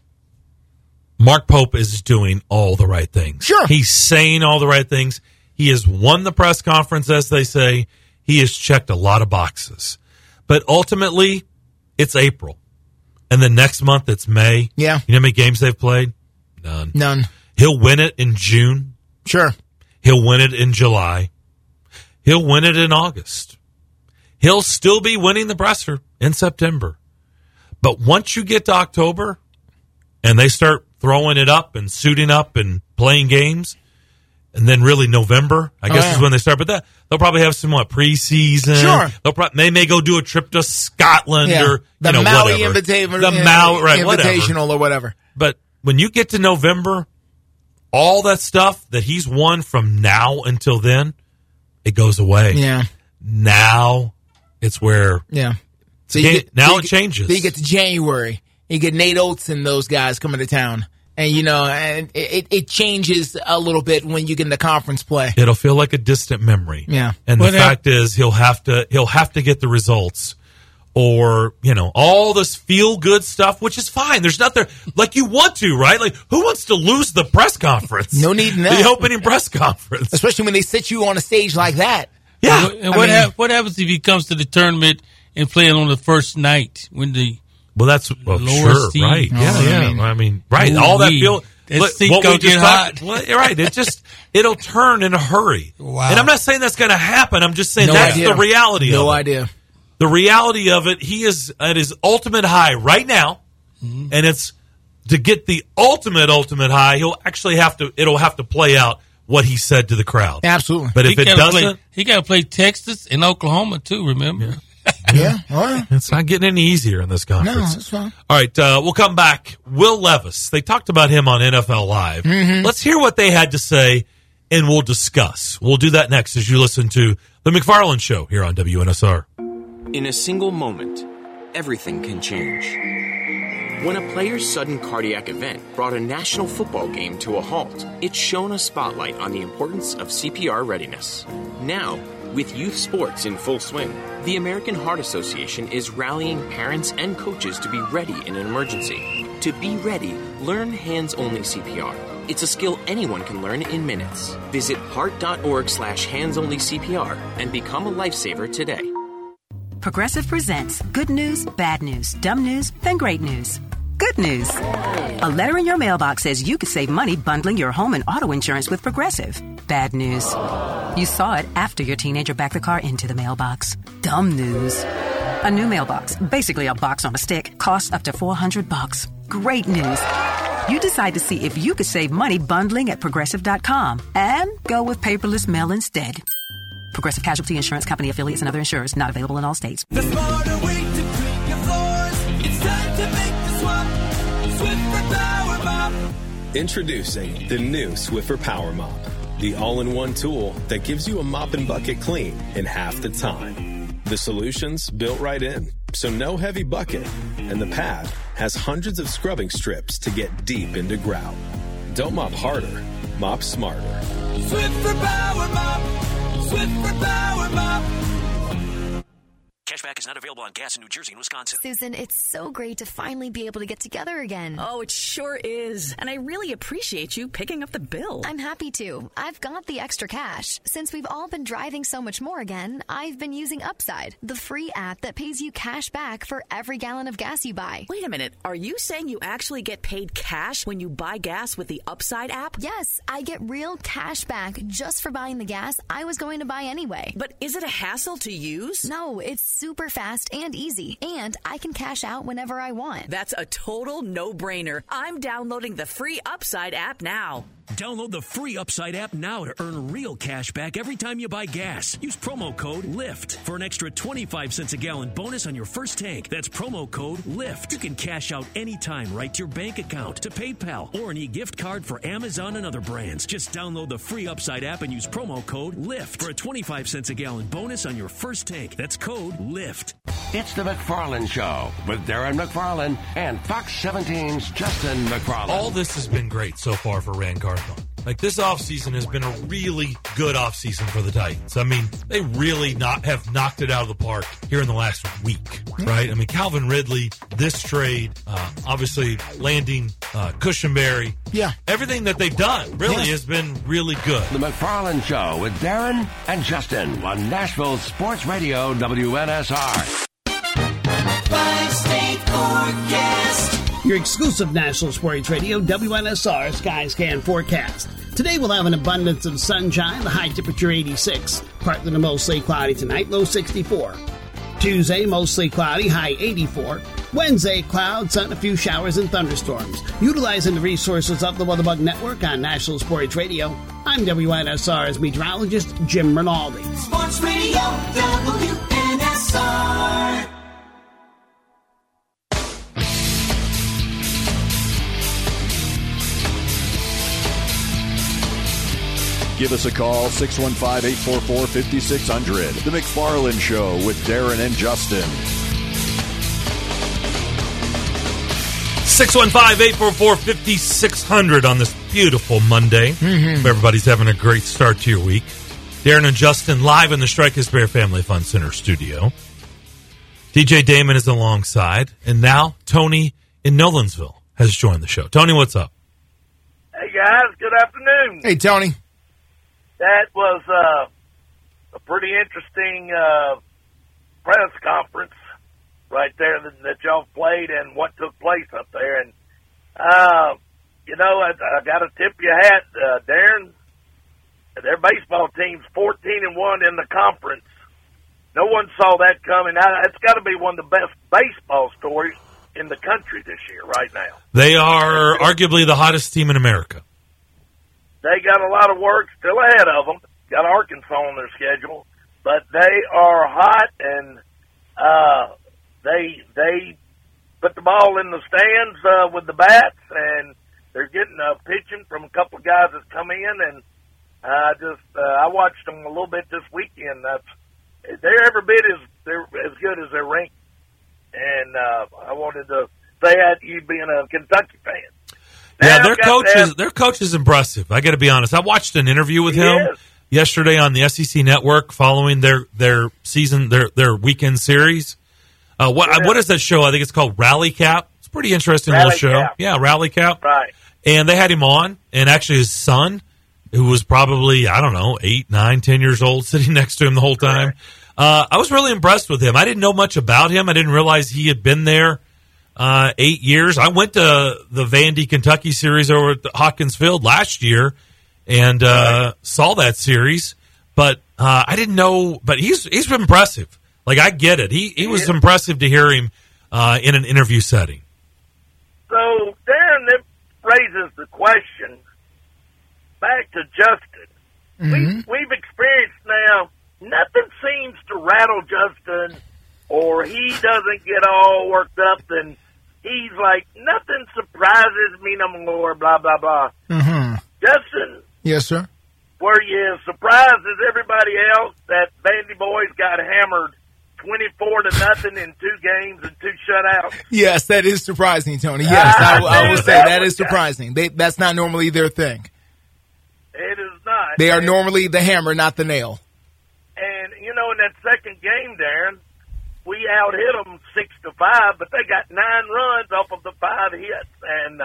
Mark Pope is doing all the right things. Sure. He's saying all the right things. He has won the press conference, as they say. He has checked a lot of boxes. But ultimately, it's April. And then next month, it's May. Yeah. You know how many games they've played? None. He'll win it in June. Sure. He'll win it in July. He'll win it in August. He'll still be winning the presser in September. But once you get to October and they start throwing it up and suiting up and playing games, and then really November, I guess is when they start. But they'll probably have some preseason. Sure. They may go do a trip to Scotland or the Maui Invitational or whatever. But when you get to November, all that stuff that he's won from now until then, it goes away. Yeah. Now it's where. Yeah. So it changes. So you get to January. You get Nate Oates and those guys coming to town. And, and it changes a little bit when you get into conference play. It'll feel like a distant memory. Yeah. And the fact is he'll have to get the results or, all this feel good stuff, which is fine. There's nothing like you want to, right? Like who wants to lose the press conference? No need in that. The opening press conference. Especially when they sit you on a stage like that. Yeah. And what happens if he comes to the tournament and playing on the first night when the that's lower seed, right? Right. All that feel. What get hot. It'll turn in a hurry. Wow. And I'm not saying that's going to happen. I'm just saying that's the reality. No of it. idea. The reality of it. He is at his ultimate high right now, and it's to get the ultimate high. He'll actually it'll have to play out what he said to the crowd. Absolutely. But if it doesn't, he got to play Texas and Oklahoma too. Remember? Yeah. All right. It's not getting any easier in this conference. No, that's fine. All right, we'll come back. Will Levis. They talked about him on NFL Live. Mm-hmm. Let's hear what they had to say, and we'll discuss. We'll do that next as you listen to The McFarland Show here on WNSR. In a single moment, everything can change. When a player's sudden cardiac event brought a national football game to a halt, it shone a spotlight on the importance of CPR readiness. Now, with youth sports in full swing, the American Heart Association is rallying parents and coaches to be ready in an emergency. To be ready, learn hands-only CPR. It's a skill anyone can learn in minutes. Visit heart.org/hands-only-CPR and become a lifesaver today. Progressive presents Good News, Bad News, Dumb News, then Great News. Good news. A letter in your mailbox says you could save money bundling your home and auto insurance with Progressive. Bad news. You saw it after your teenager backed the car into the mailbox. Dumb news. A new mailbox, basically a box on a stick, costs up to $400. Great news. You decide to see if you could save money bundling at Progressive.com and go with paperless mail instead. Progressive Casualty Insurance Company affiliates and other insurers not available in all states. The smarter way to clean your floors. It's time to make the swap. Swiffer Power Mop. Introducing the new Swiffer Power Mop, the all-in-one tool that gives you a mop and bucket clean in half the time. The solution's built right in, so no heavy bucket, and the pad has hundreds of scrubbing strips to get deep into grout. Don't mop harder, mop smarter. Swiffer Power Mop. Swiffer Power Mop. Cashback is not available on gas in New Jersey and Wisconsin. Susan, it's so great to finally be able to get together again. Oh, it sure is. And I really appreciate you picking up the bill. I'm happy to. I've got the extra cash. Since we've all been driving so much more again, I've been using Upside, the free app that pays you cash back for every gallon of gas you buy. Wait a minute. Are you saying you actually get paid cash when you buy gas with the Upside app? Yes, I get real cash back just for buying the gas I was going to buy anyway. But is it a hassle to use? No, it's super fast and easy, and I can cash out whenever I want. That's a total no-brainer. I'm downloading the free Upside app now. Download the free Upside app now to earn real cash back every time you buy gas. Use promo code LIFT for an extra 25 cents a gallon bonus on your first tank. That's promo code LIFT. You can cash out anytime right to your bank account, to PayPal, or an e-gift card for Amazon and other brands. Just download the free Upside app and use promo code LIFT for a 25 cents a gallon bonus on your first tank. That's code LIFT. It's the McFarland Show with Darren McFarland and Fox 17's Justin McFarland. All this has been great so far for Rand Carthon. Like, this offseason has been a really good offseason for the Titans. I mean, they really have knocked it out of the park here in the last week, right? I mean, Calvin Ridley, this trade, obviously landing Cushenberry. Yeah. Everything that they've done really has been really good. The McFarland Show with Darren and Justin on Nashville Sports Radio WNSR. Five-state forecast. Your exclusive National Sports Radio, WNSR Skyscan forecast. Today we'll have an abundance of sunshine, the high temperature 86. Partly to mostly cloudy tonight, low 64. Tuesday, mostly cloudy, high 84. Wednesday, clouds, sun, a few showers and thunderstorms. Utilizing the resources of the WeatherBug Network on National Sports Radio, I'm WNSR's meteorologist, Jim Rinaldi. Sports Radio, WNSR. Give us a call, 615-844-5600. The McFarland Show with Darren and Justin. 615-844-5600 on this beautiful Monday. Mm-hmm. Everybody's having a great start to your week. Darren and Justin live in the Strikers Bear Family Fun Center studio. DJ Damon is alongside. And now Tony in Nolensville has joined the show. Tony, what's up? Hey, guys. Good afternoon. Hey, Tony. That was a pretty interesting press conference right there that y'all played and what took place up there. And, you know, I got to tip your hat, Darren. Their baseball team's 14-1 in the conference. No one saw that coming. It's got to be one of the best baseball stories in the country this year right now. They are arguably the hottest team in America. They got a lot of work still ahead of them. Got Arkansas on their schedule, but they are hot, and they put the ball in the stands with the bats, and they're getting pitching from a couple of guys that's come in, and I watched them a little bit this weekend. They're every bit as good as their rank, and I wanted to say that, you being a Kentucky fan. Yeah, their coach is impressive. I got to be honest. I watched an interview with him yesterday on the SEC Network following their season, their weekend series. What is that show? I think it's called Rally Cap. It's a pretty interesting little show. Yeah, Rally Cap. Right. And they had him on, and actually his son, who was probably, 8, 9, 10 years old, sitting next to him the whole time. I was really impressed with him. I didn't know much about him. I didn't realize he had been there 8 years. I went to the Vandy, Kentucky series over at Hawkins Field last year and saw that series, but I didn't know. But he's impressive. Like, I get it. He was impressive to hear him in an interview setting. So, Darren, that raises the question back to Justin. Mm-hmm. We've experienced now, nothing seems to rattle Justin, or he doesn't get all worked up, and he's like, nothing surprises me no more, blah, blah, blah. Mm-hmm. Justin. Yes, sir. Were you as surprised as everybody else that Vandy boys got hammered 24-0 in 2 games and 2 shutouts? Yes, that is surprising, Tony. Yes, I will say that is surprising. That's not normally their thing. It is not. They are normally the hammer, not the nail. And, you know, in that second game, Darren, we out-hit them 6-5, but they got 9 runs off of the 5 hits. And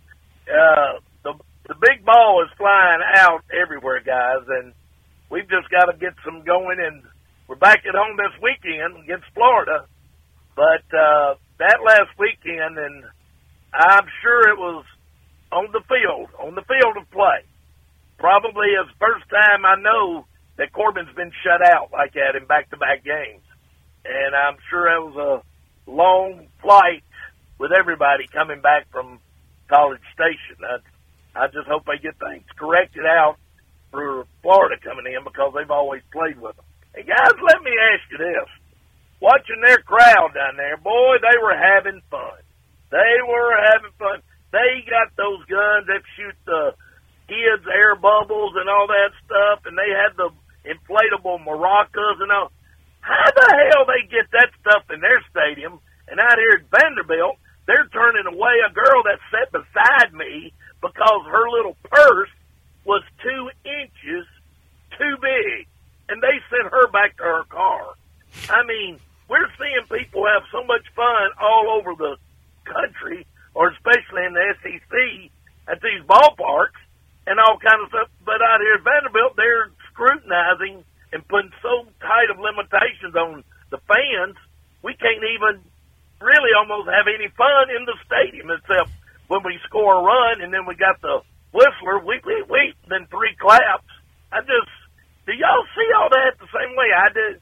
the big ball is flying out everywhere, guys, and we've just got to get some going. And we're back at home this weekend against Florida. But that last weekend, and I'm sure it was on the field of play. Probably his first time I know that Corbin's been shut out like that in back-to-back games. And I'm sure it was a long flight with everybody coming back from College Station. I just hope they get things corrected out for Florida coming in because they've always played with them. Hey, guys, let me ask you this. Watching their crowd down there, boy, they were having fun. They were having fun. They got those guns that shoot the kids' air bubbles and all that stuff, and they had the inflatable maracas and all. How the hell they get that stuff in their stadium? And out here at Vanderbilt, they're turning away a girl that sat beside me because her little purse was 2 inches too big, and they sent her back to her car. I mean, we're seeing people have so much fun all over the country, or especially in the SEC, at these ballparks and all kind of stuff. But out here at Vanderbilt, they're scrutinizing and putting so tight of limitations on the fans, we can't even really almost have any fun in the stadium except when we score a run and then we got the whistler, we, then 3 claps. Do y'all see all that the same way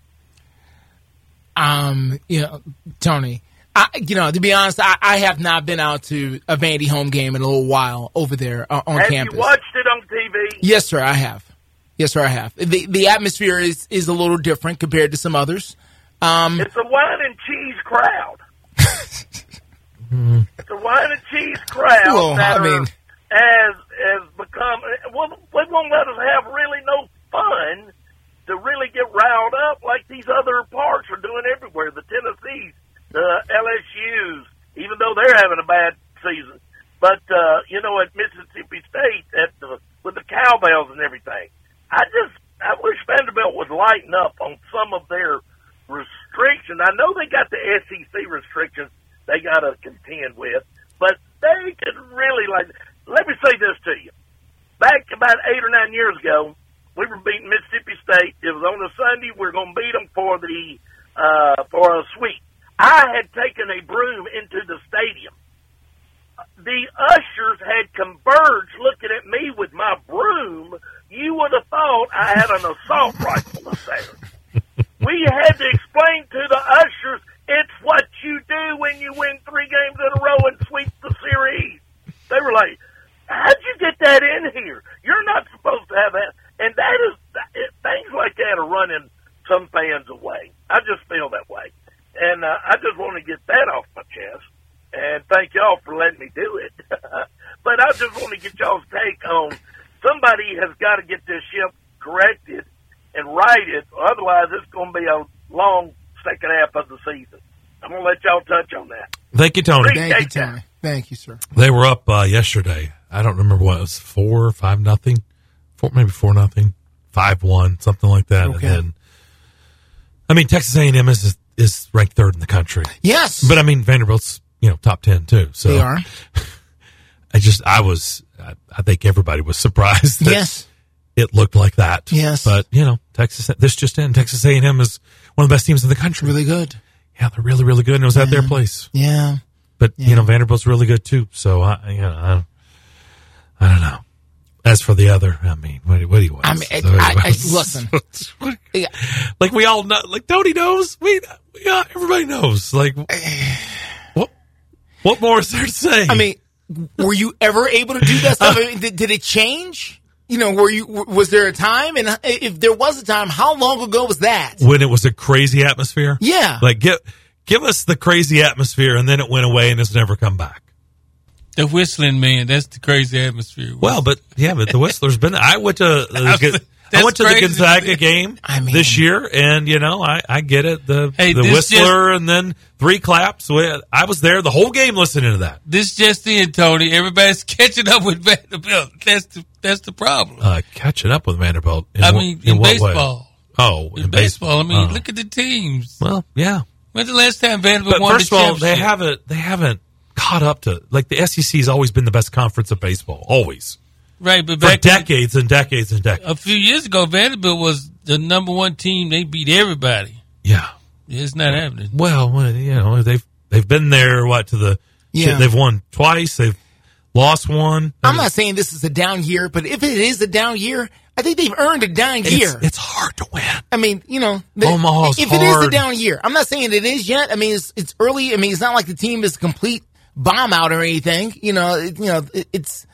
I do? Tony, to be honest, I have not been out to a Vandy home game in a little while over there on campus. Have you watched it on TV? Yes, sir, I have. The atmosphere is a little different compared to some others. It's a wine and cheese crowd. It's a wine and cheese crowd has become. Well, they won't let us have really no fun to really get riled up like these other parks are doing everywhere. The Tennessees, the LSU's, even though they're having a bad season. But at Mississippi State, with the cowbells and everything, I wish Vanderbilt would lighten up on some of their restrictions. I know they got the SEC restrictions they got to contend with, but they could really let me say this to you. Back about 8 or 9 years ago, we were beating Mississippi State. It was on a Sunday. We were going to beat them for a sweep. I had taken a broom into the stadium. The ushers had converged looking at me with my broom. You would have thought I had an assault rifle up there. We had to explain to the ushers, it's what you do when you win 3 games in a row and sweep the series. They were like, how'd you get that in here? You're not supposed to have that. And things like that are running some fans away. I just feel that way. And I just want to get that off my chest. And thank y'all for letting me do it. But I just want to get y'all's take on somebody has got to get this ship corrected and righted. Otherwise, it's going to be a long second half of the season. I'm going to let y'all touch on that. Thank you, Tony. Thank you, Tony. Thank you, sir. They were up yesterday. I don't remember what it was, 4 or 5-0, maybe 4-0, 5-1, something like that. Okay. And then, Texas A&M is ranked 3rd in the country. Yes, but Vanderbilt's top 10 too. So they are. I think everybody was surprised that it looked like that. Yes, but this just in, Texas A&M is one of the best teams in the country. Really good. Yeah, they're really, really good, and it was at their place. Yeah. But, Vanderbilt's really good, too. So, I don't know. As for the other, what do you want? Listen. Like, we all know. Like, Tony knows. Everybody knows. Like, what more is there to say? Were you ever able to do that stuff? Did it change? Was there a time? And if there was a time, how long ago was that? When it was a crazy atmosphere? Yeah. Like, give us the crazy atmosphere, and then it went away and it's never come back. The whistling, man, that's the crazy atmosphere. Well, but the Whistler's been there. I went to the Gonzaga game this year, and, I get it. The Whistler and then 3 claps. I was there the whole game listening to that. This just in, Tony. Everybody's catching up with Vanderbilt. That's the problem. Catching up with Vanderbilt. In baseball. Oh, in baseball. Look at the teams. Well, yeah. When's the last time Vanderbilt won the championship? First of all, they haven't caught up to, the SEC has always been the best conference of baseball. Always. Right, but for decades and decades and decades. A few years ago, Vanderbilt was the number 1 team. They beat everybody. Yeah. It's not happening. Well, they've been there, they've won twice. They've lost one. I'm not saying this is a down year, but if it is a down year, I think they've earned a down year. It's hard to win. Omaha's if hard. It is a down year, I'm not saying it is yet. It's early. It's not like the team is a complete bomb out or anything. It's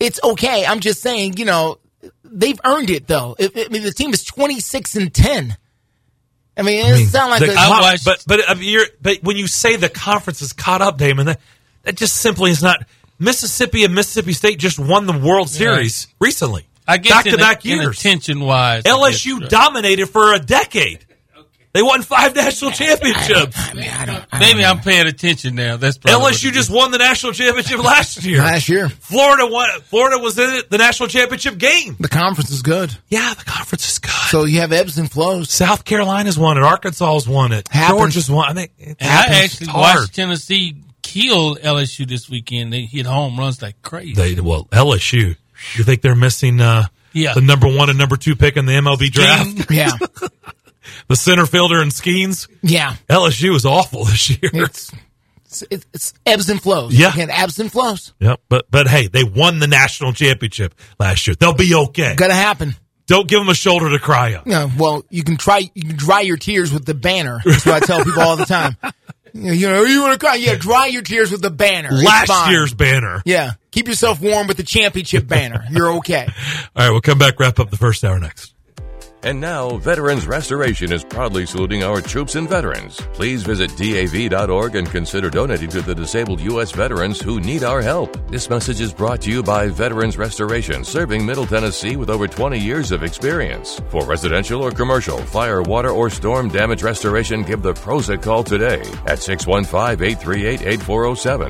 It's okay. I'm just saying, they've earned it, though. The team is 26-10. I mean, it sounds like but when you say the conference is caught up, Damon, that just simply is not. Mississippi and Mississippi State just won the World Series recently. I guess back-to-back years. Attention-wise. LSU dominated for a decade. They won 5 national championships. Maybe I'm paying attention now. That's probably LSU just won the national championship last year. Florida was in the national championship game. The conference is good. Yeah, the conference is good. So you have ebbs and flows. South Carolina's won it. Arkansas's won it. Georgia's won it. I actually watched Tennessee kill LSU this weekend. They hit home runs like crazy. LSU. You think they're missing the number 1 and number 2 pick in the MLB draft? Yeah. The center fielder and Skeens? Yeah. LSU is awful this year. It's ebbs and flows. Yeah. Again, ebbs and flows. Yep. But hey, they won the national championship last year. They'll be okay. Gotta happen. Don't give them a shoulder to cry on. Yeah, well, you can dry your tears with the banner. That's what I tell people all the time. You want to cry? Yeah, dry your tears with the banner. Last year's banner. Yeah. Keep yourself warm with the championship banner. You're okay. All right, we'll come back, wrap up the first hour next. And now, Veterans Restoration is proudly saluting our troops and veterans. Please visit DAV.org and consider donating to the disabled U.S. veterans who need our help. This message is brought to you by Veterans Restoration, serving Middle Tennessee with over 20 years of experience. For residential or commercial, fire, water, or storm damage restoration, give the pros a call today at 615-838-8407.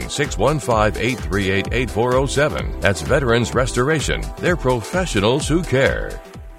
615-838-8407. That's Veterans Restoration. They're professionals who care.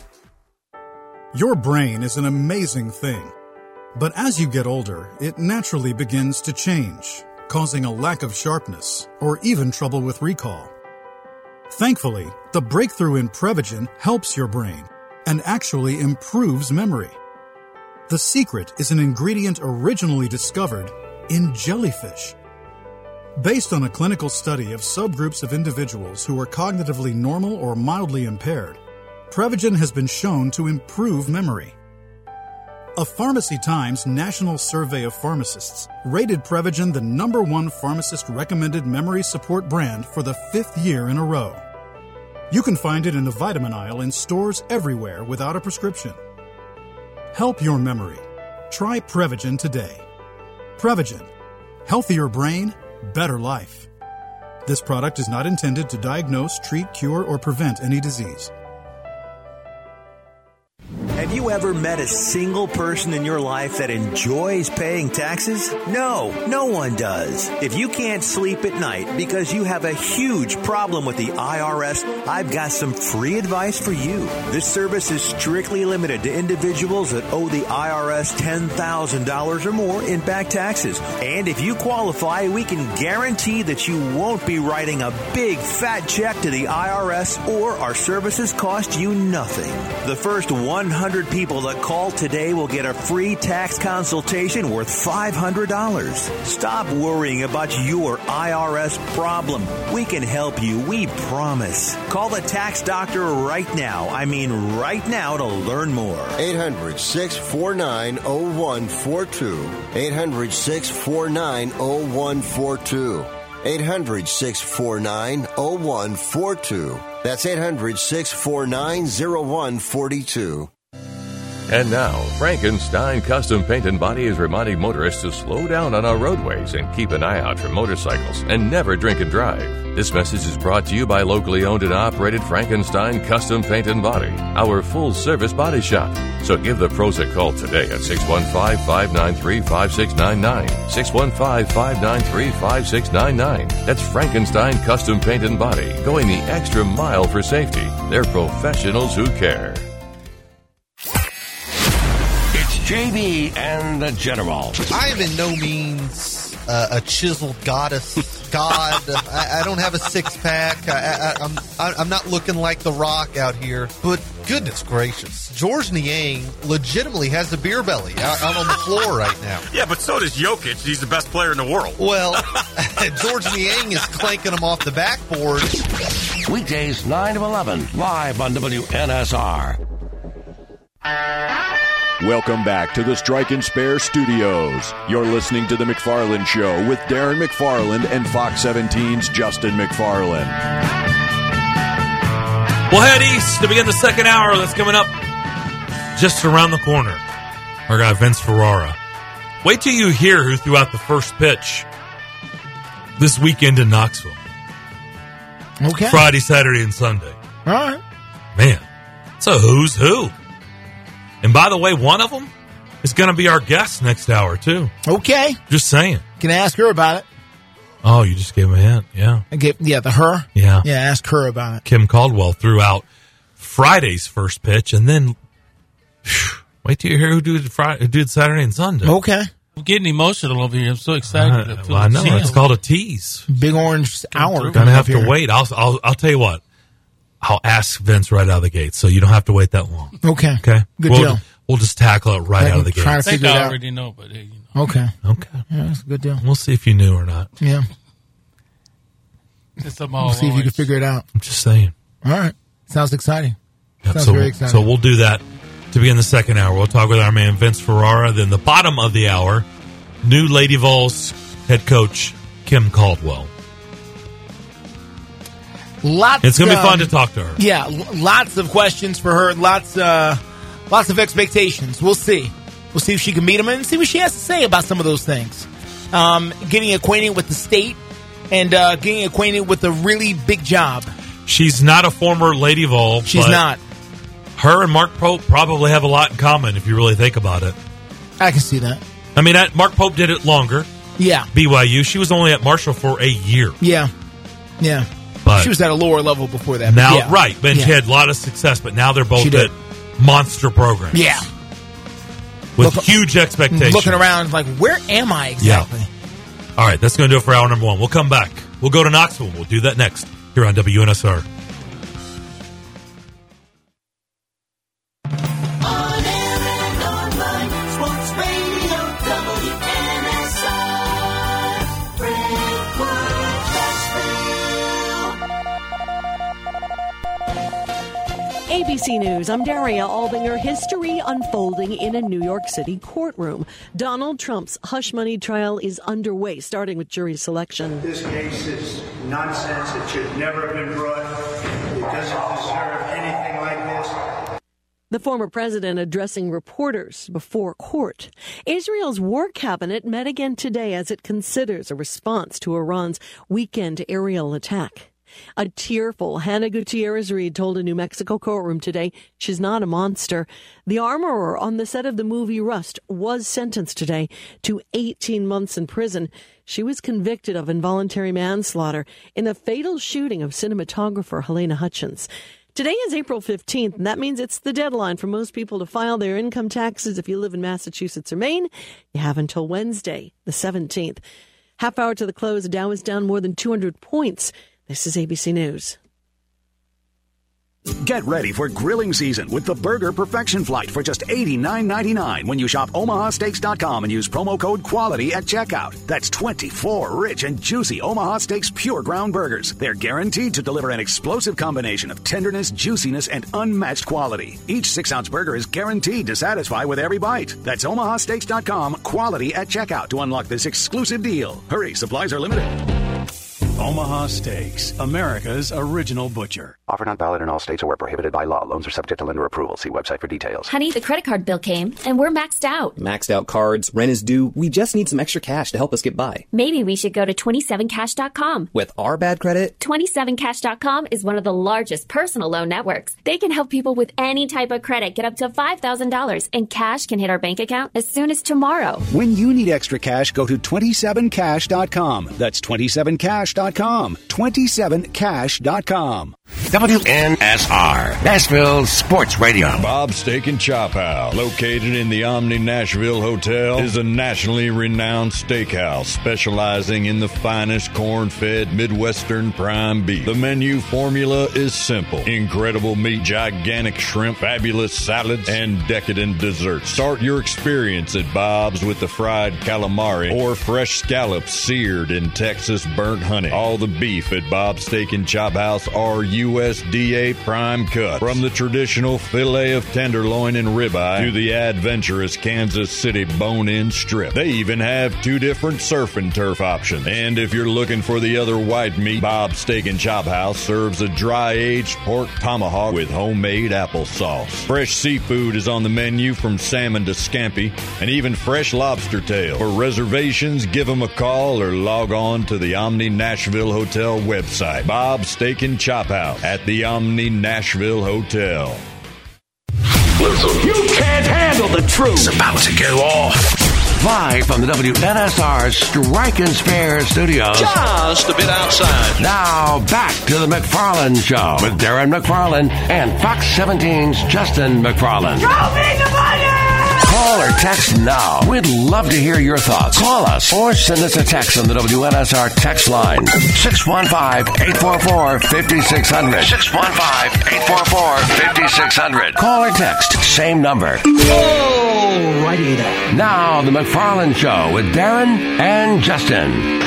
Your brain is an amazing thing, but as you get older, it naturally begins to change, causing a lack of sharpness or even trouble with recall. Thankfully, the breakthrough in Prevagen helps your brain and actually improves memory. The secret is an ingredient originally discovered in jellyfish. Based on a clinical study of subgroups of individuals who are cognitively normal or mildly impaired, Prevagen has been shown to improve memory. A Pharmacy Times National Survey of Pharmacists rated Prevagen the #1 pharmacist-recommended memory support brand for the 5th year in a row. You can find it in the vitamin aisle in stores everywhere without a prescription. Help your memory. Try Prevagen today. Prevagen. Healthier brain, better life. This product is not intended to diagnose, treat, cure, or prevent any disease. Have you ever met a single person in your life that enjoys paying taxes? No one does. If you can't sleep at night because you have a huge problem with the IRS, I've got some free advice for you. This service is strictly limited to individuals that owe the IRS $10,000 or more in back taxes. And if you qualify, we can guarantee that you won't be writing a big fat check to the IRS, or our services cost you nothing. The first 100 people that call today will get a free tax consultation worth $500. Stop worrying about your IRS problem. We can help you, we promise. Call the tax doctor right now. I mean right now to learn more. 800-649-0142. 800-649-0142. 800-649-0142. That's 800-649-0142. And now, Frankenstein Custom Paint and Body is reminding motorists to slow down on our roadways and keep an eye out for motorcycles and never drink and drive. This message is brought to you by locally owned and operated Frankenstein Custom Paint and Body, our full-service body shop. So give the pros a call today at 615-593-5699. 615-593-5699. That's Frankenstein Custom Paint and Body, going the extra mile for safety. They're professionals who care. JB and the General. I am in no means a chiseled god. I don't have a six-pack. I'm not looking like The Rock out here. But goodness gracious, George Niang legitimately has a beer belly out on the floor right now. Yeah, but so does Jokic. He's the best player in the world. Well, George Niang is clanking him off the backboard. Weekdays 9 to 11, live on WNSR. Welcome back to the Strike and Spare Studios. You're listening to The McFarland Show with Darren McFarland and Fox 17's Justin McFarland. We'll head east to begin the second hour. That's coming up just around the corner. Our guy, Vince Ferrara. Wait till you hear who threw out the first pitch this weekend in Knoxville. Okay. Friday, Saturday, and Sunday. All right. Man, it's a who's who. And by the way, one of them is going to be our guest next hour, too. Okay. Just saying. Can I ask her about it? Oh, you just gave him a hint. Yeah. The her? Yeah. Yeah, ask her about it. Kim Caldwell threw out Friday's first pitch, and then wait till you hear who did Saturday and Sunday. Okay. I'm getting emotional over here. I'm so excited. Well, I know. It's called a tease. Big orange hour. Gonna have to wait. I'll tell you what. I'll ask Vince right out of the gate, so you don't have to wait that long. Okay. Okay. Good deal. We'll just tackle it right out of the gate. I think I already know, but hey, Okay. Okay. Yeah, that's a good deal. We'll see if you knew or not. Yeah. We'll see if you can figure it out. I'm just saying. All right. Sounds exciting. Yep, Sounds very exciting. So we'll do that to begin the second hour. We'll talk with our man Vince Ferrara. Then the bottom of the hour, new Lady Vols head coach Kim Caldwell. It's going to be fun to talk to her. Yeah, lots of questions for her. Lots of expectations. We'll see. We'll see if she can meet them and see what she has to say about some of those things. Getting acquainted with the state and getting acquainted with a really big job. She's not a former Lady Vol. She's not. Her and Mark Pope probably have a lot in common if you really think about it. I can see that. I mean, Mark Pope did it longer. Yeah. BYU. She was only at Marshall for a year. Yeah. Yeah. But she was at a lower level before that. Now, yeah. right. But she had a lot of success, but now they're both at monster programs. Yeah. With huge expectations. Looking around like, where am I exactly? Yeah. All right, that's going to do it for hour number one. We'll come back. We'll go to Knoxville. We'll do that next here on WNSR. ABC News, I'm Daria Albinger. History unfolding in a New York City courtroom. Donald Trump's hush money trial is underway, starting with jury selection. This case is nonsense. It should never have been brought. It doesn't deserve anything like this. The former president addressing reporters before court. Israel's war cabinet met again today as it considers a response to Iran's weekend aerial attack. A tearful Hannah Gutierrez-Reed told a New Mexico courtroom today she's not a monster. The armorer on the set of the movie Rust was sentenced today to 18 months in prison. She was convicted of involuntary manslaughter in the fatal shooting of cinematographer Helena Hutchins. Today is April 15th, and that means it's the deadline for most people to file their income taxes. If you live in Massachusetts or Maine, you have until Wednesday, the 17th. Half hour to the close, the Dow is down more than 200 points. This is ABC News. Get ready for grilling season with the Burger Perfection Flight for just $89.99 when you shop omahasteaks.com and use promo code QUALITY at checkout. That's 24 rich and juicy Omaha Steaks pure ground burgers. They're guaranteed to deliver an explosive combination of tenderness, juiciness, and unmatched quality. Each 6-ounce burger is guaranteed to satisfy with every bite. That's omahasteaks.com, QUALITY at checkout to unlock this exclusive deal. Hurry, supplies are limited. Omaha Steaks, America's original butcher. Offer not valid in all states or where prohibited by law. Loans are subject to lender approval. See website for details. Honey, the credit card bill came, and we're maxed out. Maxed out cards, rent is due. We just need some extra cash to help us get by. Maybe we should go to 27cash.com. With our bad credit? 27cash.com is one of the largest personal loan networks. They can help people with any type of credit get up to $5,000, and cash can hit our bank account as soon as tomorrow. When you need extra cash, go to 27cash.com. That's 27cash.com. 27cash.com. WNSR, Nashville Sports Radio. Bob's Steak and Chop House, located in the Omni Nashville Hotel, is a nationally renowned steakhouse specializing in the finest corn-fed Midwestern prime beef. The menu formula is simple. Incredible meat, gigantic shrimp, fabulous salads, and decadent desserts. Start your experience at Bob's with the fried calamari or fresh scallops seared in Texas burnt honey. All the beef at Bob's Steak and Chop House are USDA prime cut. From the traditional filet of tenderloin and ribeye to the adventurous Kansas City bone-in strip. They even have 2 different surf and turf options. And if you're looking for the other white meat, Bob's Steak and Chop House serves a dry-aged pork tomahawk with homemade applesauce. Fresh seafood is on the menu, from salmon to scampi, and even fresh lobster tail. For reservations, give them a call or log on to the Omni Nashville Hotel website. Bob's Steak and Chop House at the Omni Nashville Hotel. Listen, you can't handle the truth. It's about to go off. Live from the WNSR Strike and Spare studios. Just a bit outside. Now back to the McFarland Show with Darren McFarland and Fox 17's Justin McFarland. Show me the money! Call or text now. We'd love to hear your thoughts. Call us or send us a text on the WNSR text line. 615-844-5600. 615-844-5600. Call or text. Same number. Oh, righty there. Now, the McFarland Show with Darren and Justin.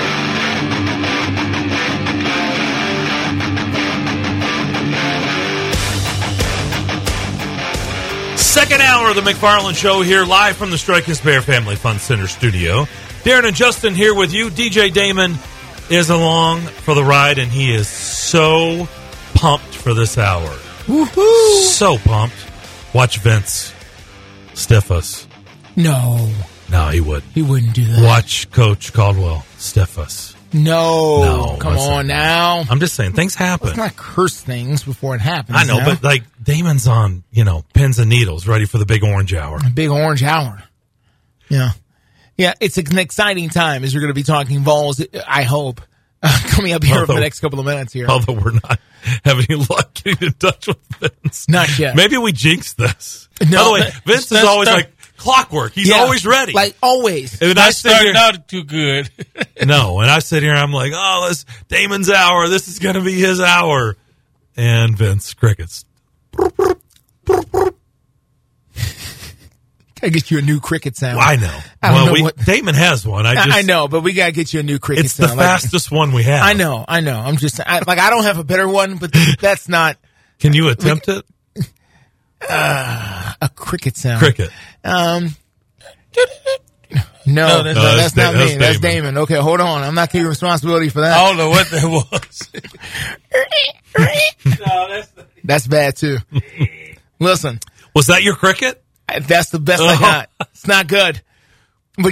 Second hour of the McFarland Show here, live from the Strike and Spare Family Fun Center studio. Darren and Justin here with you. DJ Damon is along for the ride, and he is so pumped for this hour. Woohoo! So pumped. Watch Vince stiff us. No, he wouldn't. He wouldn't do that. Watch Coach Caldwell stiff us. No, come on now. I'm just saying, things happen. Let's not curse things before it happens. I know, now. but Damon's on, pins and needles, ready for the big orange hour. Big orange hour. Yeah. Yeah, it's an exciting time as we're going to be talking Vols, I hope, coming up here over the next couple of minutes here. Although we're not having any luck getting in touch with Vince. Not yet. Maybe we jinxed this. No, by the way, Vince is always like clockwork. He's always ready. Like always. And then I started out too good. No, and I sit here, I'm like, this Damon's hour. This is going to be his hour. And Vince, crickets. Gotta get you a new cricket sound. I know. Damon has one. I know, but we gotta get you a new cricket sound. It's the fastest one we have. I know. I'm just, I don't have a better one, but that's not. Can you attempt it? A cricket sound. Cricket. No, that's not me. That's Damon. Okay, hold on. I'm not taking responsibility for that. I don't know what that was. That's bad too. Listen. Was that your cricket? That's the best I got. It's not good. But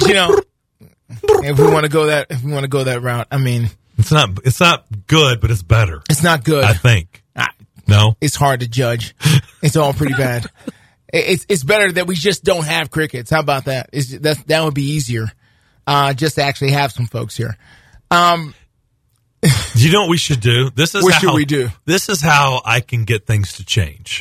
if we want to go that route, I mean, it's not good, but it's better. It's not good. I think. No? It's hard to judge. It's all pretty bad. It's better that we just don't have crickets. How about that? That would be easier. Just to actually have some folks here. Do you know what we should do? What should we do? This is how I can get things to change.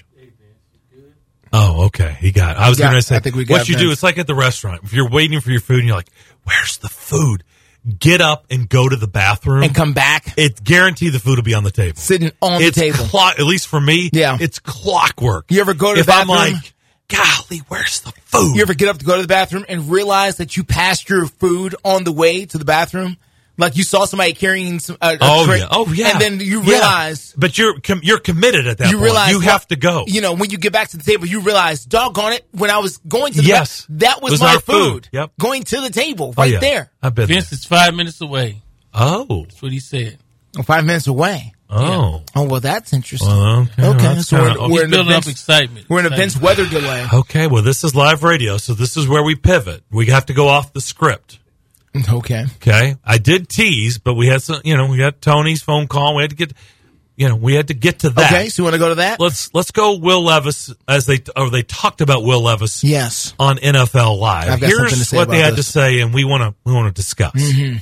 Oh, okay. I was going to say, what you do, it's like at the restaurant. If you're waiting for your food and you're like, where's the food? Get up and go to the bathroom. And come back. It's guaranteed the food will be on the table. Sitting on the table. At least for me, it's clockwork. You ever go to the bathroom? I'm like, golly, where's the food? You ever get up to go to the bathroom and realize that you passed your food on the way to the bathroom? Like you saw somebody carrying a tray. Oh, yeah. And then you realize. But you're committed at that point. Realize you have to go. When you get back to the table, you realize, doggone it, when I was going to the bathroom, that was my our food. Yep. Going to the table right there. I've been Vince is 5 minutes away. Oh. That's what he said. 5 minutes away. Oh. Yeah. Oh, well, that's interesting. Well, okay. So we're in building up excitement. We're in a Vince weather delay. Okay. Well, this is live radio, so this is where we pivot. We have to go off the script. Okay. I did tease, but we had some, we got Tony's phone call. We had to get, to that. Okay, so you want to go to that? Let's go Will Levis as they talked about Will Levis. Yes. On NFL Live. Here's what they had to say, and we want to discuss. Mm-hmm.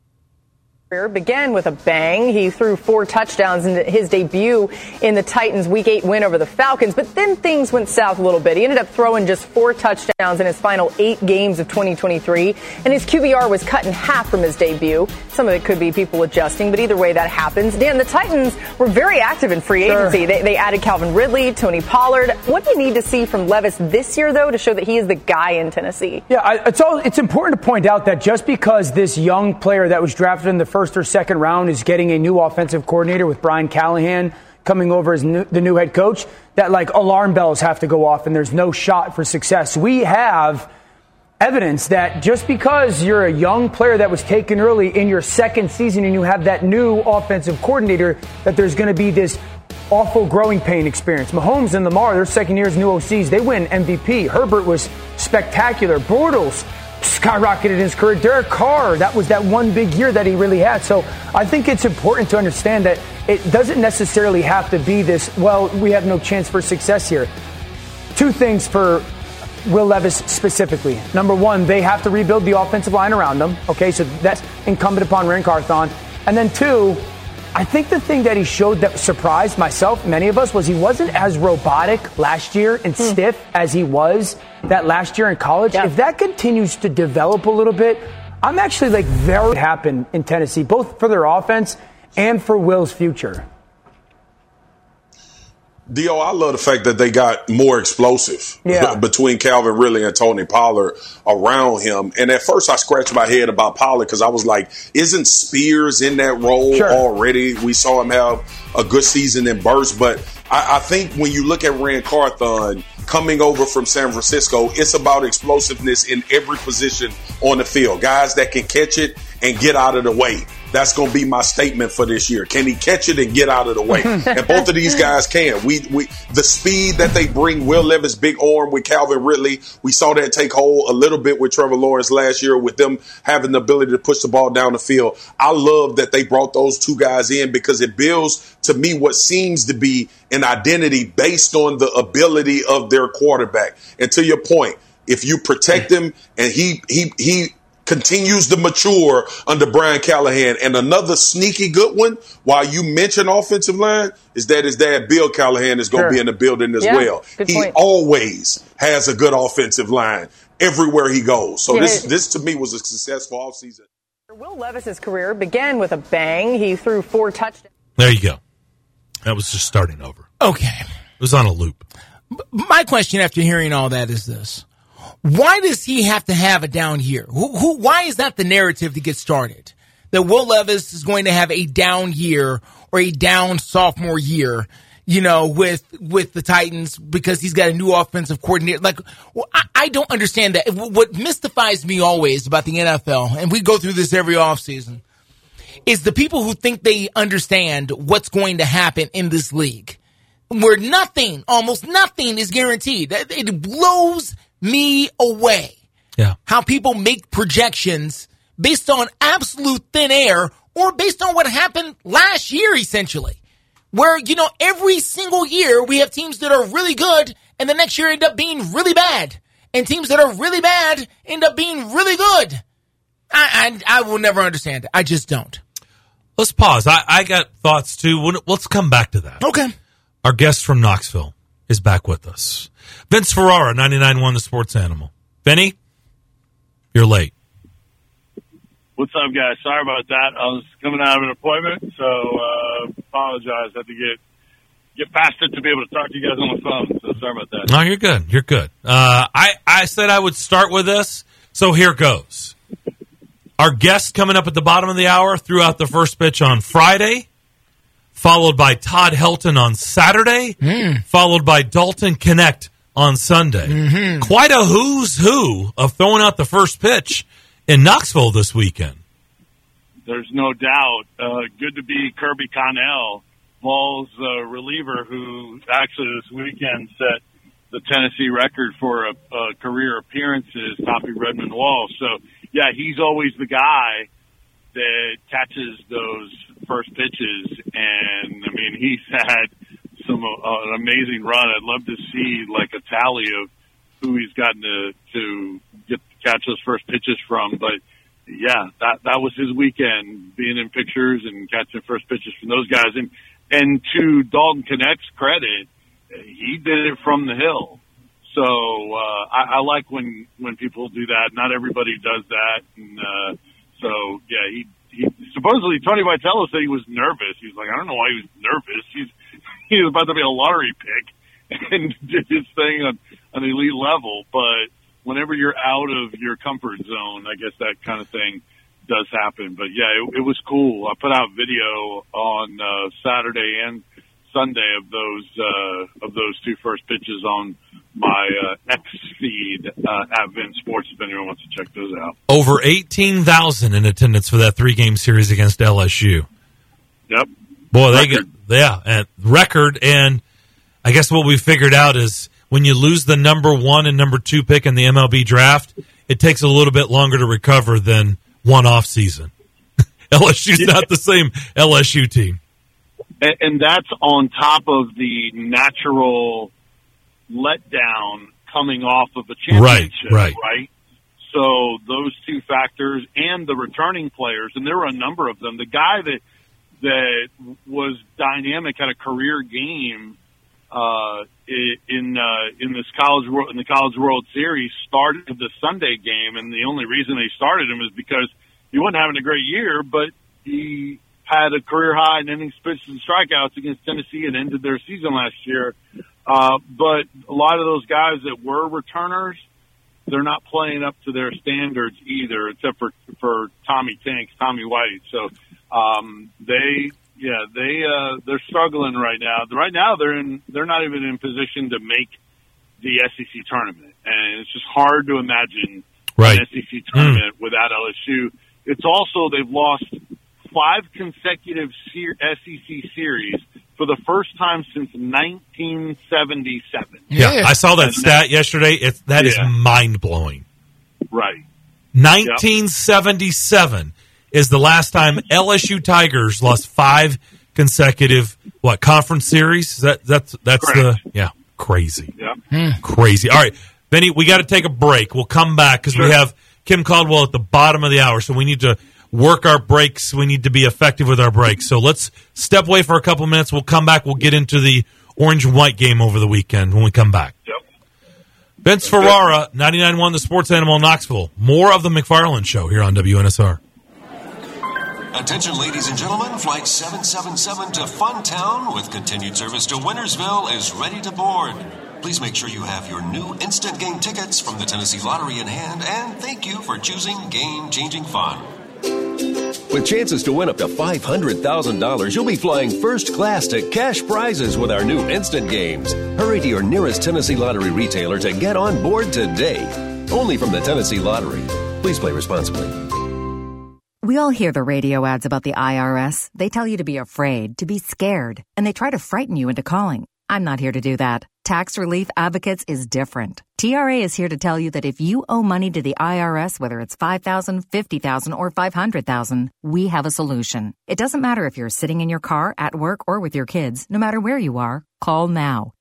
Began with a bang. He threw 4 touchdowns in his debut in the Titans' Week 8 win over the Falcons, but then things went south a little bit. He ended up throwing just 4 touchdowns in his final 8 games of 2023, and his QBR was cut in half from his debut. Some of it could be people adjusting, but either way that happens. Dan, the Titans were very active in free agency. They added Calvin Ridley, Tony Pollard. What do you need to see from Levis this year, though, to show that he is the guy in Tennessee? Yeah, it's important to point out that just because this young player that was drafted in the first first or second round is getting a new offensive coordinator with Brian Callahan coming over as the new head coach, that like alarm bells have to go off and there's no shot for success. We have evidence that just because you're a young player that was taken early in your second season and you have that new offensive coordinator, that there's going to be this awful growing pain experience. Mahomes and Lamar, their second year as new OCs, they win MVP. Herbert was spectacular. Bortles skyrocketed in his career. Derek Carr, that was that one big year that he really had. So I think it's important to understand that it doesn't necessarily have to be this, well, we have no chance for success here. Two things for Will Levis specifically. Number one, they have to rebuild the offensive line around them. Okay, so that's incumbent upon Ran Carthon. And then two, I think the thing that he showed that surprised myself, many of us, was he wasn't as robotic last year and stiff as he was that last year in college. Yeah. If that continues to develop a little bit, I'm actually like very happy in Tennessee, both for their offense and for Will's future. Dio, I love the fact that they got more explosive between Calvin Ridley and Tony Pollard around him. And at first I scratched my head about Pollard because I was like, isn't Spears in that role already? We saw him have a good season in bursts. But I think when you look at Ran Carthon coming over from San Francisco, it's about explosiveness in every position on the field. Guys that can catch it and get out of the way. That's going to be my statement for this year. Can he catch it and get out of the way? And both of these guys can. The speed that they bring, Will Levis' big arm with Calvin Ridley, we saw that take hold a little bit with Trevor Lawrence last year with them having the ability to push the ball down the field. I love that they brought those two guys in because it builds, to me, what seems to be an identity based on the ability of their quarterback. And to your point, if you protect him and he continues to mature under Brian Callahan. And another sneaky good one, while you mention offensive line, is that his dad, Bill Callahan, is going to be in the building as well. He always has a good offensive line everywhere he goes. So this to me was a successful offseason. Will Levis's career began with a bang. He threw 4 touchdowns. There you go. That was just starting over. Okay. It was on a loop. My question after hearing all that is this. Why does he have to have a down year? Why is that the narrative to get started? That Will Levis is going to have a down year or a down sophomore year, you know, with the Titans because he's got a new offensive coordinator. Like, I don't understand that. What mystifies me always about the NFL, and we go through this every offseason, is the people who think they understand what's going to happen in this league, where almost nothing is guaranteed. It blows me away. Yeah. How people make projections based on absolute thin air or based on what happened last year, essentially. Where, you know, every single year we have teams that are really good and the next year end up being really bad. And teams that are really bad end up being really good. I will never understand it. I just don't. Let's pause. I got thoughts too. Let's come back to that. Okay. Our guest from Knoxville is back with us. Vince Ferrara, 99.1 The Sports Animal. Vinny, you're late. What's up, guys? Sorry about that. I was coming out of an appointment, so apologize. I had to get past it to be able to talk to you guys on the phone, so sorry about that. No, you're good. You're good. I said I would start with this, so here goes. Our guest coming up at the bottom of the hour threw out the first pitch on Friday, followed by Todd Helton on Saturday, followed by Dalton Knecht on Sunday. Mm-hmm. Quite a who's who of throwing out the first pitch in Knoxville this weekend. There's no doubt. Good to be Kirby Connell, Vols reliever, who actually this weekend set the Tennessee record for career appearances, topping Redmond Walls. So, yeah, he's always the guy that catches those first pitches. And, I mean, he's had an amazing run. I'd love to see, like, a tally of who he's gotten to catch those first pitches from. But, yeah, that was his weekend, being in pictures and catching first pitches from those guys. And to Dalton Knecht's credit, he did it from the hill. So I like when people do that. Not everybody does that. And so, yeah, he supposedly, Tony Vitello said he was nervous. He was like, I don't know why he was nervous. He was about to be a lottery pick and did his thing on an elite level. But whenever you're out of your comfort zone, I guess that kind of thing does happen. But yeah, it was cool. I put out video on Saturday and Sunday of those two first pitches on my X feed at Vince Sports. If anyone wants to check those out. Over 18,000 in attendance for that 3-game series against LSU. Yep. Boy, and record. And I guess what we figured out is when you lose the number 1 and number 2 pick in the MLB draft, it takes a little bit longer to recover than one off season. LSU's not the same LSU team. And that's on top of the natural letdown coming off of a championship, right? So those two factors and the returning players, and there were a number of them. The guy that was dynamic, had a career game in the College World Series, started the Sunday game, and the only reason they started him is because he wasn't having a great year, but he had a career high in innings pitched and strikeouts against Tennessee and ended their season last year. But a lot of those guys that were returners, they're not playing up to their standards either, except for Tommy White. So they're struggling right now. Right now they're not even in position to make the SEC tournament, and it's just hard to imagine an SEC tournament without LSU. It's also they've lost 5 consecutive SEC series for the first time since 1977. Yeah, I saw that stat yesterday. That is mind-blowing. Right. 1977 is the last time LSU Tigers lost 5 consecutive conference series? That's crazy. Yeah. Crazy. All right, Benny, we got to take a break. We'll come back because we have Kim Caldwell at the bottom of the hour, so we need to work our breaks. We need to be effective with our breaks. So let's step away for a couple minutes. We'll come back. We'll get into the orange and white game over the weekend when we come back. Yep. Vince Ferrara, 99.1 The Sports Animal in Knoxville. More of the McFarland Show here on WNSR. Attention, ladies and gentlemen. Flight 777 to Funtown with continued service to Wintersville is ready to board. Please make sure you have your new instant game tickets from the Tennessee Lottery in hand, and thank you for choosing game-changing fun. With chances to win up to $500,000, you'll be flying first class to cash prizes with our new instant games. Hurry to your nearest Tennessee Lottery retailer to get on board today. Only from the Tennessee Lottery. Please play responsibly. We all hear the radio ads about the IRS. They tell you to be afraid, to be scared, and they try to frighten you into calling. I'm not here to do that. Tax Relief Advocates is different. TRA is here to tell you that if you owe money to the IRS, whether it's $5,000, $50,000, or $500,000, we have a solution. It doesn't matter if you're sitting in your car, at work, or with your kids. No matter where you are, call now.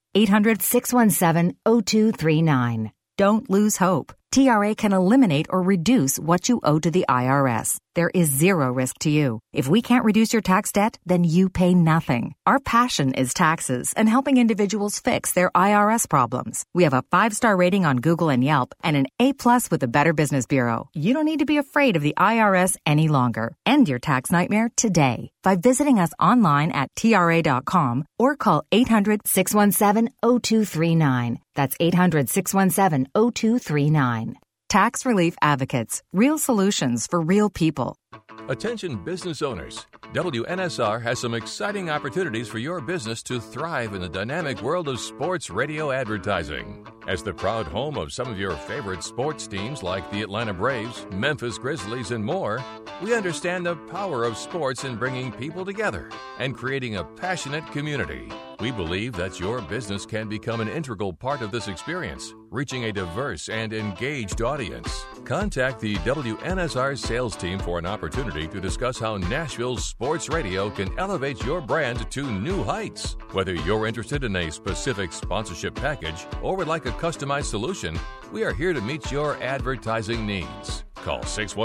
800-617-0239. Don't lose hope. TRA can eliminate or reduce what you owe to the IRS. There is zero risk to you. If we can't reduce your tax debt, then you pay nothing. Our passion is taxes and helping individuals fix their IRS problems. We have a 5-star rating on Google and Yelp and an A+ with the Better Business Bureau. You don't need to be afraid of the IRS any longer. End your tax nightmare today by visiting us online at TRA.com or call 800-617-0239. That's 800-617-0239. Tax Relief Advocates. Real solutions for real people. Attention business owners. WNSR has some exciting opportunities for your business to thrive in the dynamic world of sports radio advertising. As the proud home of some of your favorite sports teams like the Atlanta Braves, Memphis Grizzlies, and more, we understand the power of sports in bringing people together and creating a passionate community. We believe that your business can become an integral part of this experience, reaching a diverse and engaged audience. Contact the WNSR sales team for an opportunity to discuss how Nashville's sports radio can elevate your brand to new heights. Whether you're interested in a specific sponsorship package or would like a customized solution, we are here to meet your advertising needs. Call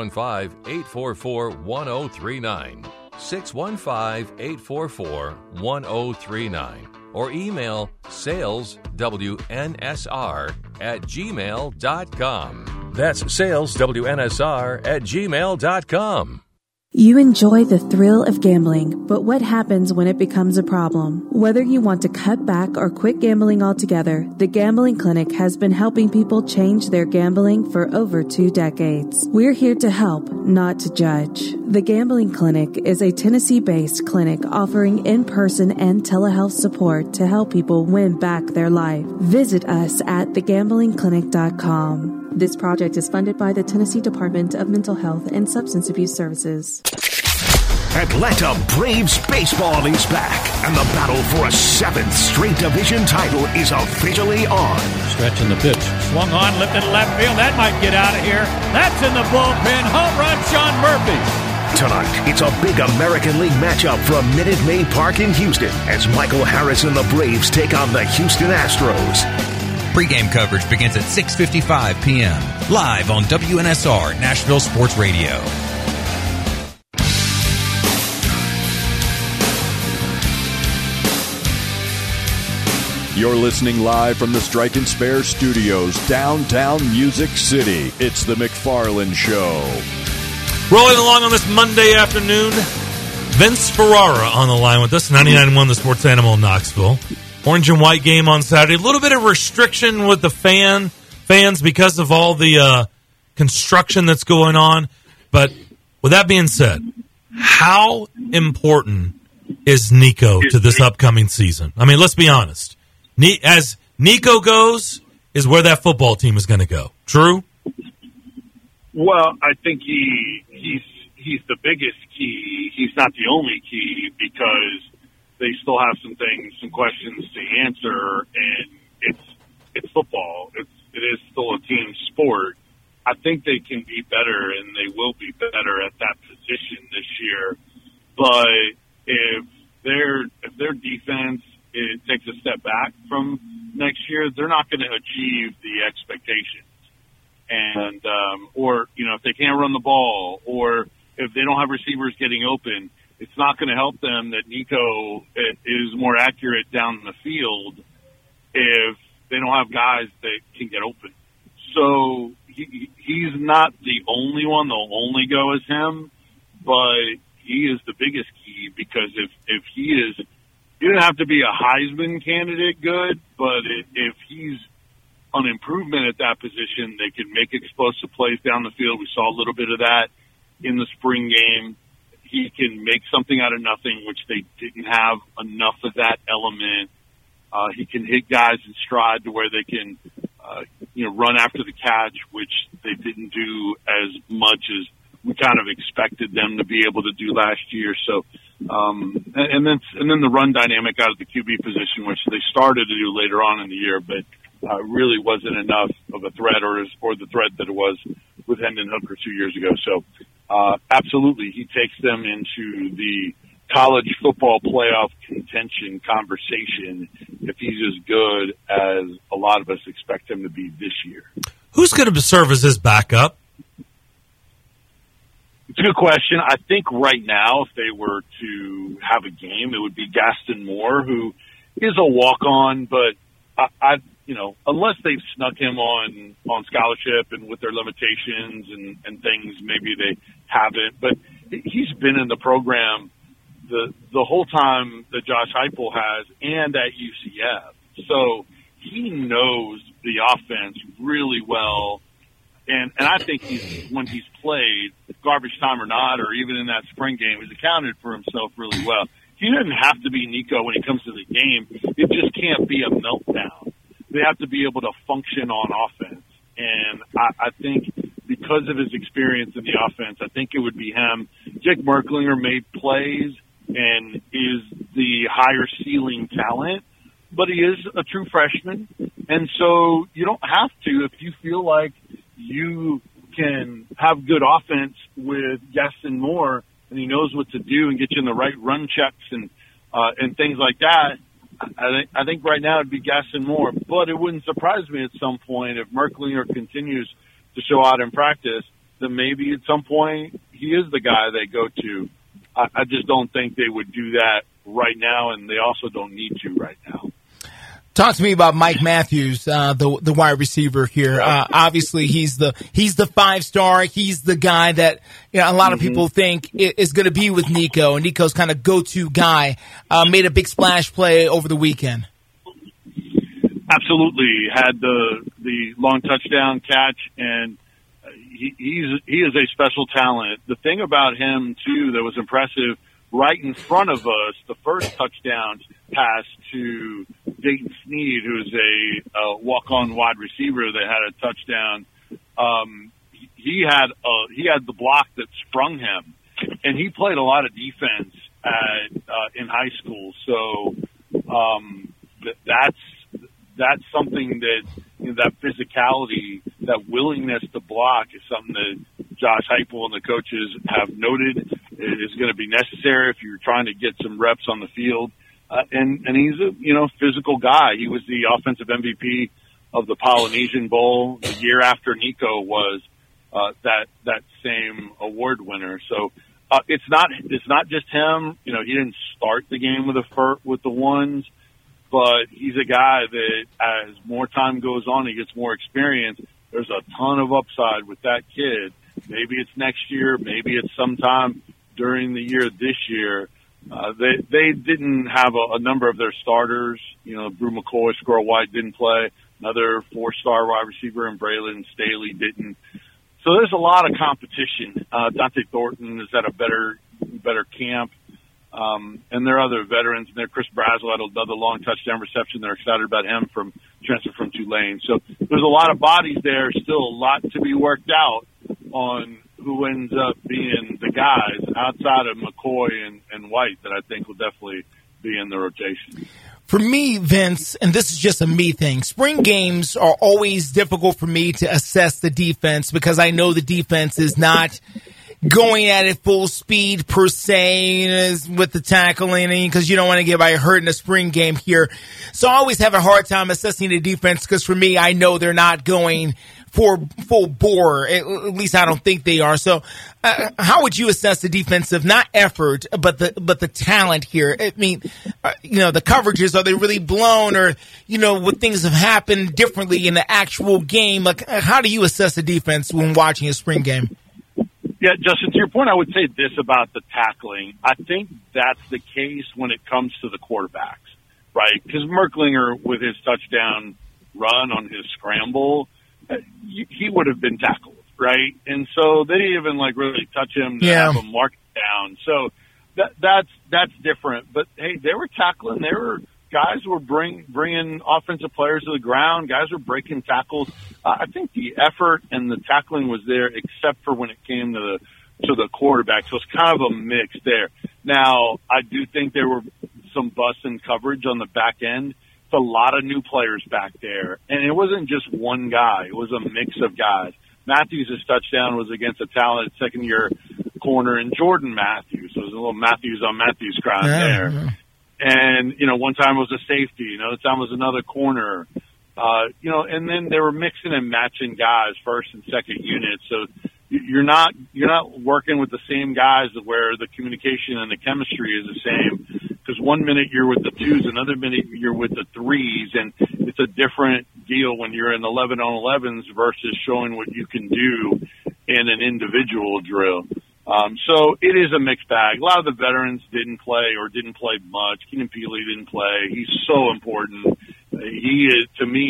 615-844-1039. 615-844-1039 or email saleswnsr@gmail.com. That's saleswnsr@gmail.com. You enjoy the thrill of gambling, but what happens when it becomes a problem? Whether you want to cut back or quit gambling altogether, the Gambling Clinic has been helping people change their gambling for over 2 decades. We're here to help, not to judge. The Gambling Clinic is a Tennessee-based clinic offering in-person and telehealth support to help people win back their life. Visit us at thegamblingclinic.com. This project is funded by the Tennessee Department of Mental Health and Substance Abuse Services. Atlanta Braves baseball is back, and the battle for a 7th straight division title is officially on. Stretching the pitch. Swung on, lifted left field. That might get out of here. That's in the bullpen. Home run, Sean Murphy. Tonight, it's a big American League matchup from Minute Maid Park in Houston as Michael Harris and the Braves take on the Houston Astros. Pre-game coverage begins at 6:55 p.m. live on WNSR Nashville Sports Radio. You're listening live from the Strike and Spare Studios, downtown Music City. It's the McFarland Show. Rolling along on this Monday afternoon, Vince Ferrara on the line with us, 99.1 The Sports Animal in Knoxville. Orange and white game on Saturday. A little bit of restriction with the fans because of all the construction that's going on. But with that being said, how important is Nico to this upcoming season? I mean, let's be honest. As Nico goes, is where that football team is going to go. True? Well, I think he's the biggest key. He's not the only key because they still have some questions to answer, and it's football. It is still a team sport. I think they can be better, and they will be better at that position this year. But if their defense takes a step back from next year, they're not going to achieve the expectations. And or if they can't run the ball, or if they don't have receivers getting open, it's not going to help them that Nico is more accurate down the field if they don't have guys that can get open. So he's not the only one. They'll only go as him, but he is the biggest key because if he is, he doesn't have to be a Heisman candidate good, but if he's an improvement at that position, they can make explosive plays down the field. We saw a little bit of that in the spring game. He can make something out of nothing, which they didn't have enough of that element. He can hit guys in stride to where they can, run after the catch, which they didn't do as much as we kind of expected them to be able to do last year. So, and then the run dynamic out of the QB position, which they started to do later on in the year, but really wasn't enough of a threat or the threat that it was with Hendon Hooker 2 years ago. So, absolutely, he takes them into the college football playoff contention conversation if he's as good as a lot of us expect him to be this year. Who's going to serve as his backup? It's a good question. I think right now, if they were to have a game, it would be Gaston Moore, who is a walk-on, but unless they've snuck him on scholarship and with their limitations and things, maybe they haven't. But he's been in the program the whole time that Josh Heupel has and at UCF. So he knows the offense really well. And I think when he's played, garbage time or not, or even in that spring game, he's accounted for himself really well. He doesn't have to be Nico when he comes to the game. It just can't be a meltdown. They have to be able to function on offense. And I think because of his experience in the offense, I think it would be him. Jake Merklinger made plays and is the higher ceiling talent, but he is a true freshman. And so you don't have to, if you feel like you can have good offense with Gaston Moore and he knows what to do and get you in the right run checks and things like that. I think right now it'd be Gaston Moore, but it wouldn't surprise me at some point if Merklinger continues to show out in practice, then maybe at some point he is the guy they go to. I just don't think they would do that right now, and they also don't need to right now. Talk to me about Mike Matthews, the wide receiver here. Obviously, he's the 5-star. He's the guy that a lot of people think is going to be with Nico, and Nico's kind of go-to guy. Made a big splash play over the weekend. Absolutely, had the long touchdown catch, and he is a special talent. The thing about him too that was impressive, right in front of us, the first touchdown pass to Dayton Sneed, who's a walk-on wide receiver that had a touchdown. He had the block that sprung him, and he played a lot of defense in high school. So that's something that that physicality, that willingness to block, is something that Josh Heupel and the coaches have noted is going to be necessary if you're trying to get some reps on the field. And he's a physical guy. He was the offensive MVP of the Polynesian Bowl the year after Nico was that same award winner. So it's not just him. He didn't start the game with the ones, but he's a guy that as more time goes on, he gets more experience. There's a ton of upside with that kid. Maybe it's next year, maybe it's sometime during the year this year. They didn't have a number of their starters. Brew McCoy, Squirrel White didn't play. Another 4-star wide receiver, and Braylon Staley didn't. So there's a lot of competition. Dante Thornton is at a better camp. And there are other veterans. And there, Chris Braswell had another long touchdown reception. They're excited about him from transfer from Tulane. So there's a lot of bodies there. Still a lot to be worked out on who ends up being the guys outside of McCoy and White that I think will definitely be in the rotation. For me, Vince, and this is just a me thing, spring games are always difficult for me to assess the defense because I know the defense is not going at it full speed per se with the tackling, because you don't want to get hurt in a spring game here. So I always have a hard time assessing the defense because for me, I know they're not going for full bore. At least I don't think they are. So how would you assess the defensive, not effort, but the talent here? I mean, the coverages, are they really blown, or, would things have happened differently in the actual game? Like, how do you assess the defense when watching a spring game? Yeah, Justin, to your point, I would say this about the tackling. I think that's the case when it comes to the quarterbacks, right? Because Merklinger, with his touchdown run on his scramble, he would have been tackled, right? And so they didn't even really touch him to have him mark it down. So that's different. But hey, they were tackling. Guys were bringing offensive players to the ground. Guys were breaking tackles. I think the effort and the tackling was there, except for when it came to the quarterback. So it's kind of a mix there. Now, I do think there were some busts in coverage on the back end. It's a lot of new players back there, and it wasn't just one guy. It was a mix of guys. Matthews' touchdown was against a talented second-year corner in Jordan Matthews. So it was a little Matthews on Matthews crowd there. Yeah. And, one time it was a safety, another time it was another corner, and then they were mixing and matching guys, first and second units. So you're not working with the same guys where the communication and the chemistry is the same. Because one minute you're with the 2s, another minute you're with the 3s, and it's a different deal when you're in 11-on-11s versus showing what you can do in an individual drill. So it is a mixed bag. A lot of the veterans didn't play or didn't play much. Keenan Peely didn't play. He's so important. Him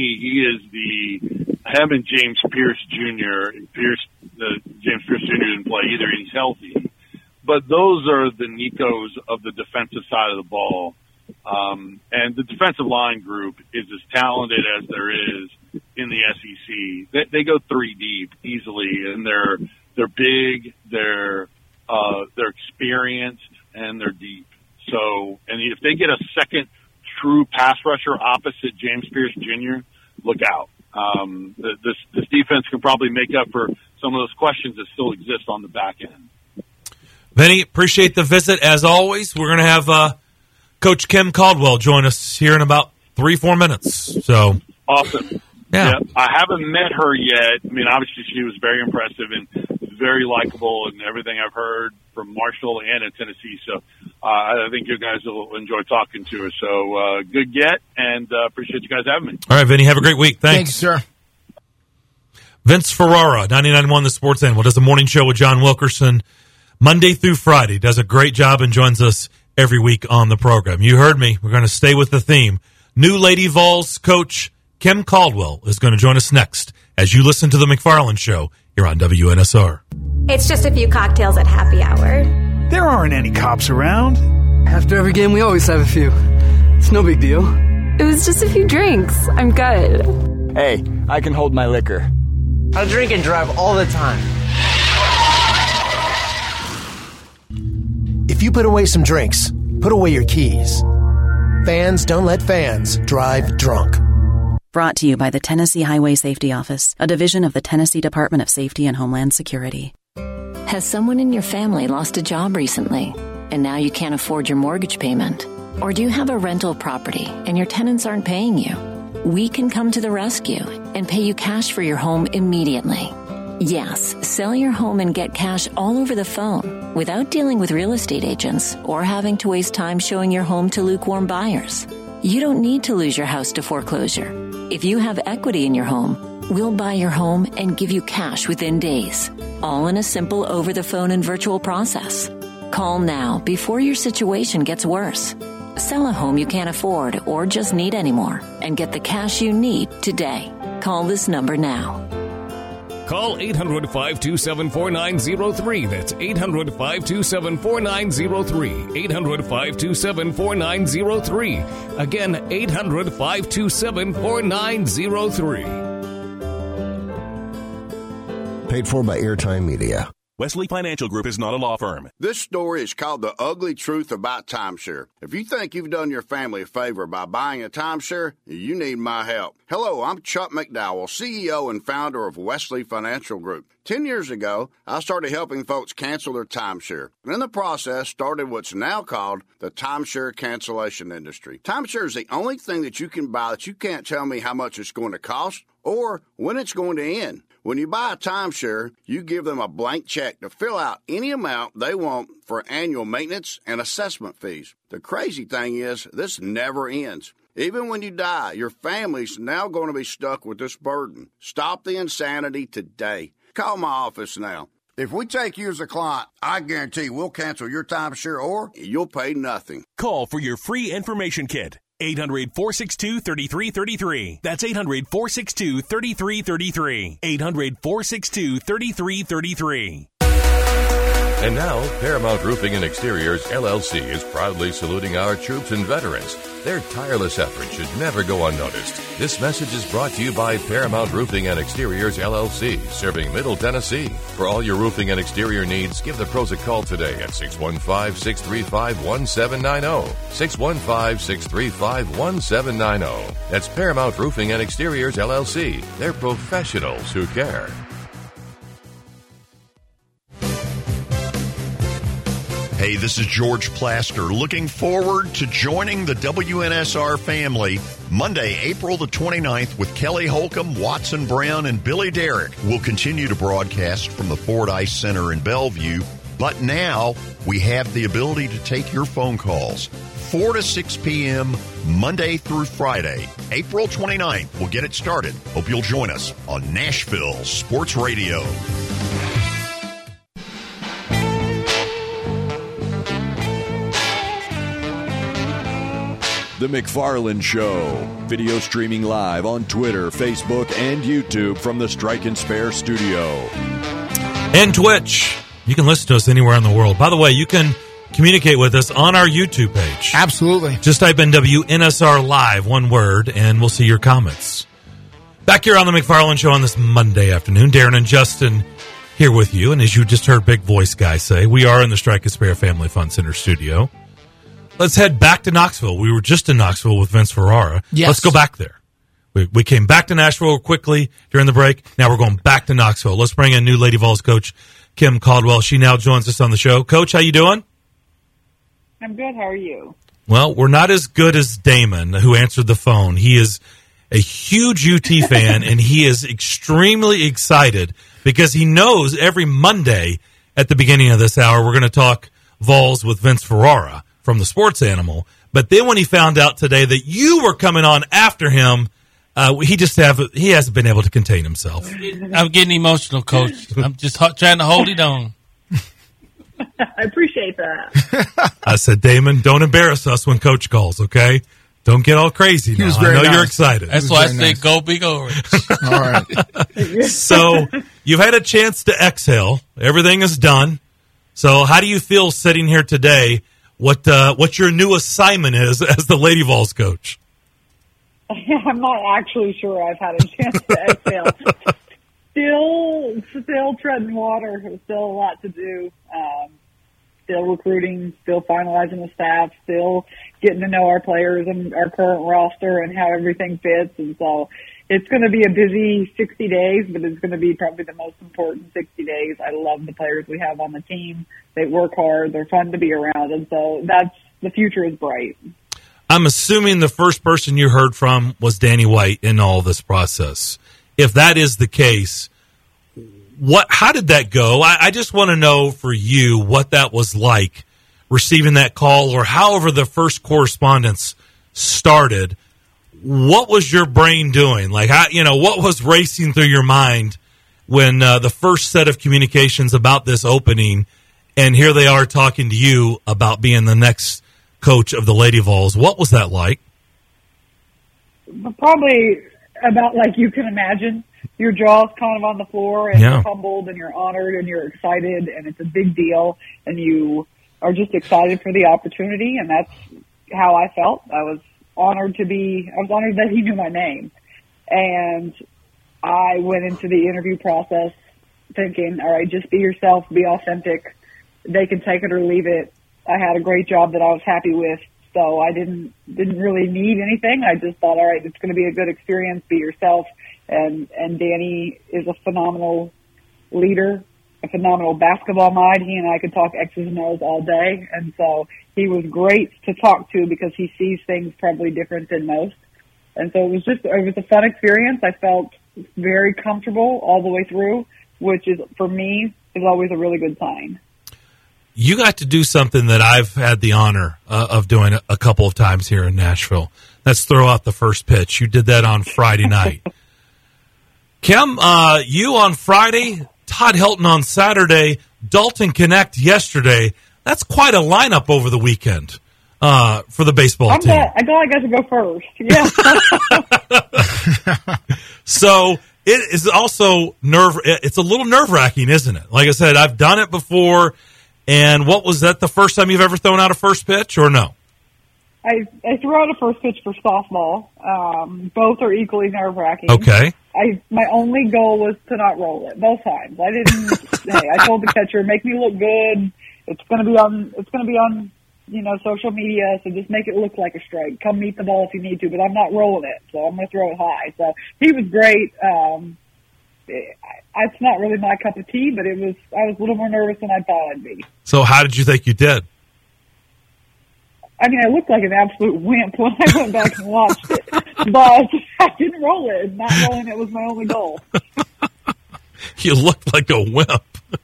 and James Pierce Jr. James Pierce Jr. didn't play either. He's healthy. But those are the Nicos of the defensive side of the ball. And the defensive line group is as talented as there is in the SEC. They go 3 deep easily, and they're big, they're experienced, and they're deep. So, and if they get a second true pass rusher opposite James Pierce Jr., look out. This defense can probably make up for some of those questions that still exist on the back end. Vinny, appreciate the visit as always. We're going to have Coach Kim Caldwell join us here in about 3-4 minutes. So awesome. Yeah. I haven't met her yet. I mean, obviously she was very impressive and very likable and everything I've heard from Marshall and in Tennessee. So I think you guys will enjoy talking to her. So good get, and appreciate you guys having me. All right, Vinny, have a great week. Thanks, sir. Vince Ferrara, 99.1 The Sports Animal, does a morning show with John Wilkerson Monday through Friday. Does a great job and joins us every week on the program. You heard me. We're going to stay with the theme. New Lady Vols coach Kim Caldwell is going to join us next as you listen to The McFarland Show here on WNSR. It's just a few cocktails at happy hour. There aren't any cops around. After every game, we always have a few. It's no big deal. It was just a few drinks. I'm good. Hey, I can hold my liquor. I drink and drive all the time. If you put away some drinks, put away your keys. Fans don't let fans drive drunk. Brought to you by the Tennessee Highway Safety Office, a division of the Tennessee Department of Safety and Homeland Security. Has someone in your family lost a job recently, and now you can't afford your mortgage payment? Or do you have a rental property and your tenants aren't paying you? We can come to the rescue and pay you cash for your home immediately. Yes, sell your home and get cash all over the phone without dealing with real estate agents or having to waste time showing your home to lukewarm buyers. You don't need to lose your house to foreclosure. If you have equity in your home, we'll buy your home and give you cash within days, all in a simple over-the-phone and virtual process. Call now before your situation gets worse. Sell a home you can't afford or just need anymore and get the cash you need today. Call this number now. Call 800-527-4903. That's 800-527-4903. 800-527-4903. Again, 800-527-4903. Paid for by Airtime Media. Wesley Financial Group is not a law firm. This story is called The Ugly Truth About Timeshare. If you think you've done your family a favor by buying a timeshare, you need my help. Hello, I'm Chuck McDowell, CEO and founder of Wesley Financial Group. 10 years ago, I started helping folks cancel their timeshare. And in the process, started what's now called the timeshare cancellation industry. Timeshare is the only thing that you can buy that you can't tell me how much it's going to cost or when it's going to end. When you buy a timeshare, you give them a blank check to fill out any amount they want for annual maintenance and assessment fees. The crazy thing is, this never ends. Even when you die, your family's now going to be stuck with this burden. Stop the insanity today. Call my office now. If we take you as a client, I guarantee we'll cancel your timeshare or you'll pay nothing. Call for your free information kit. 800-462-3333. That's 800-462-3333. 800-462-3333. And now, Paramount Roofing and Exteriors, LLC is proudly saluting our troops and veterans. Their tireless efforts should never go unnoticed. This message is brought to you by Paramount Roofing and Exteriors, LLC, serving Middle Tennessee. For all your roofing and exterior needs, give the pros a call today at 615-635-1790. 615-635-1790. That's Paramount Roofing and Exteriors, LLC. They're professionals who care. Hey, this is George Plaster. Looking forward to joining the WNSR family Monday, April the 29th with Kelly Holcomb, Watson Brown, and Billy Derrick. We'll continue to broadcast from the Ford Ice Center in Bellevue, but now we have the ability to take your phone calls. 4 to 6 p.m. Monday through Friday, April 29th. We'll get it started. Hope you'll join us on Nashville Sports Radio. The McFarland Show. Video streaming live on Twitter, Facebook, and YouTube from the Strike and Spare studio. And Twitch. You can listen to us anywhere in the world. By the way, you can communicate with us on our YouTube page. Absolutely. Just type in WNSR Live, one word, and we'll see your comments. Back here on the McFarland Show on this Monday afternoon, Darren and Justin here with you. And as you just heard Big Voice Guy say, we are in the Strike and Spare Family Fun Center studio. Let's head back to Knoxville. We were just in Knoxville with Vince Ferrara. Yes. Let's go back there. We came back to Nashville quickly during the break. Now we're going back to Knoxville. Let's bring in new Lady Vols coach Kim Caldwell. She now joins us on the show. Coach, how you doing? I'm good. How are you? Well, we're not as good as Damon, who answered the phone. He is a huge UT fan, and he is extremely excited because he knows every Monday at the beginning of this hour we're going to talk Vols with Vince Ferrara from the Sports Animal. But then when he found out today that you were coming on after him, he hasn't been able to contain himself. I'm getting emotional, Coach. I'm just trying to hold it on. I appreciate that. I said, Damon, don't embarrass us when Coach calls, okay? Don't get all crazy now. I know you're excited. That's why I say go Big Orange. All right. So you've had a chance to exhale. Everything is done. So how do you feel sitting here today? What your new assignment is as the Lady Vols coach? I'm not actually sure I've had a chance to exhale. Still treading water. There's still a lot to do. Still recruiting, still finalizing the staff, still getting to know our players and our current roster and how everything fits. And so it's going to be a busy 60 days, but it's going to be probably the most important 60 days. I love the players we have on the team. They work hard. They're fun to be around. And so the future is bright. I'm assuming the first person you heard from was Danny White in all this process. If that is the case, how did that go? I just want to know for you what that was like, receiving that call, or however the first correspondence started. What was your brain doing? Like, what was racing through your mind when the first set of communications about this opening, and here they are talking to you about being the next coach of the Lady Vols? What was that like? Probably about like you can imagine. Your jaw's kind of on the floor, and you're humbled, and you're honored, and you're excited, and it's a big deal, and you are just excited for the opportunity, and that's how I felt. I was honored that he knew my name, and I went into the interview process thinking, all right, just be yourself, be authentic. They can take it or leave it. I had a great job that I was happy with, so I didn't really need anything. I just thought, all right, it's going to be a good experience. Be yourself. And Danny is a phenomenal leader, a phenomenal basketball mind. He and I could talk X's and O's all day. And so he was great to talk to because he sees things probably different than most. And so it was a fun experience. I felt very comfortable all the way through, which is, for me, is always a really good sign. You got to do something that I've had the honor of doing a couple of times here in Nashville. That's throw out the first pitch. You did that on Friday night. Kim, you on Friday, Todd Helton on Saturday, Dalton Connect yesterday. That's quite a lineup over the weekend for the baseball team. I thought I got to go first. Yeah. So it is also it's a little nerve-wracking, isn't it? Like I said, I've done it before. And what was that, the first time you've ever thrown out a first pitch, or no? I threw out a first pitch for softball. Both are equally nerve-wracking. Okay. My only goal was to not roll it both times. I told the catcher, make me look good. It's going to be on, social media. So just make it look like a strike. Come meet the ball if you need to, but I'm not rolling it. So I'm going to throw it high. So he was great. It's not really my cup of tea, but I was a little more nervous than I thought I'd be. So how did you think you did? I mean, I looked like an absolute wimp when I went back and watched it, but I didn't roll it. Not rolling it was my only goal. You looked like a wimp.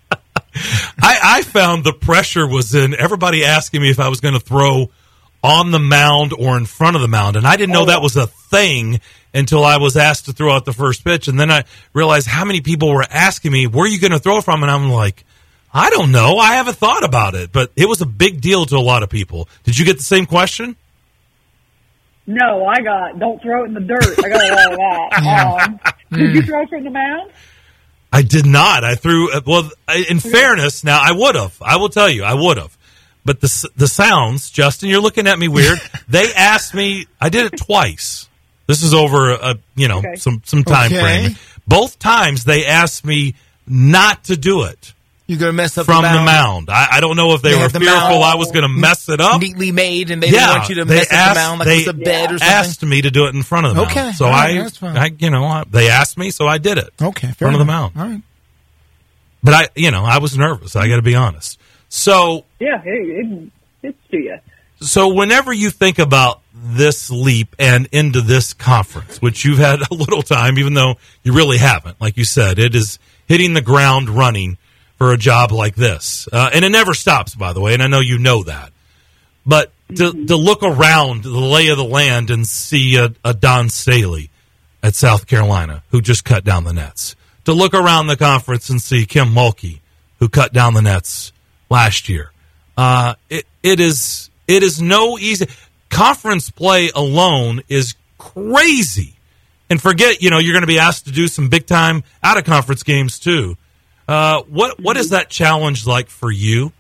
I found the pressure was in everybody asking me if I was going to throw on the mound or in front of the mound, and I didn't know that was a thing until I was asked to throw out the first pitch, and then I realized how many people were asking me, where are you going to throw from? And I'm like, I don't know. I haven't thought about it, but it was a big deal to a lot of people. Did you get the same question? No, I got, don't throw it in the dirt. I got a lot of that. Did you throw from the mound? I did not. I threw, in fairness, now I would have. I will tell you, I would have. But the sounds, Justin, you're looking at me weird. They asked me, I did it twice. This is over, some time frame. Both times they asked me not to do it. You're going to mess up from the mound. I don't know if they were fearful I was going to mess it up. Neatly made, and they didn't want you to mess up the mound like it was a bed or something. They asked me to do it in front of the mound. Okay. So they asked me, so I did it. Okay. In front of the mound. All right. But I was nervous. I got to be honest. So yeah, it's to you. So whenever you think about this leap and into this conference, which you've had a little time, even though you really haven't, like you said, it is hitting the ground running for a job like this. And it never stops, by the way, and I know you know that. But to look around the lay of the land and see a Don Staley at South Carolina who just cut down the nets. To look around the conference and see Kim Mulkey who cut down the nets last year. It is no easy. Conference play alone is crazy. And forget, you're going to be asked to do some big time out of conference games too. What is that challenge like for you?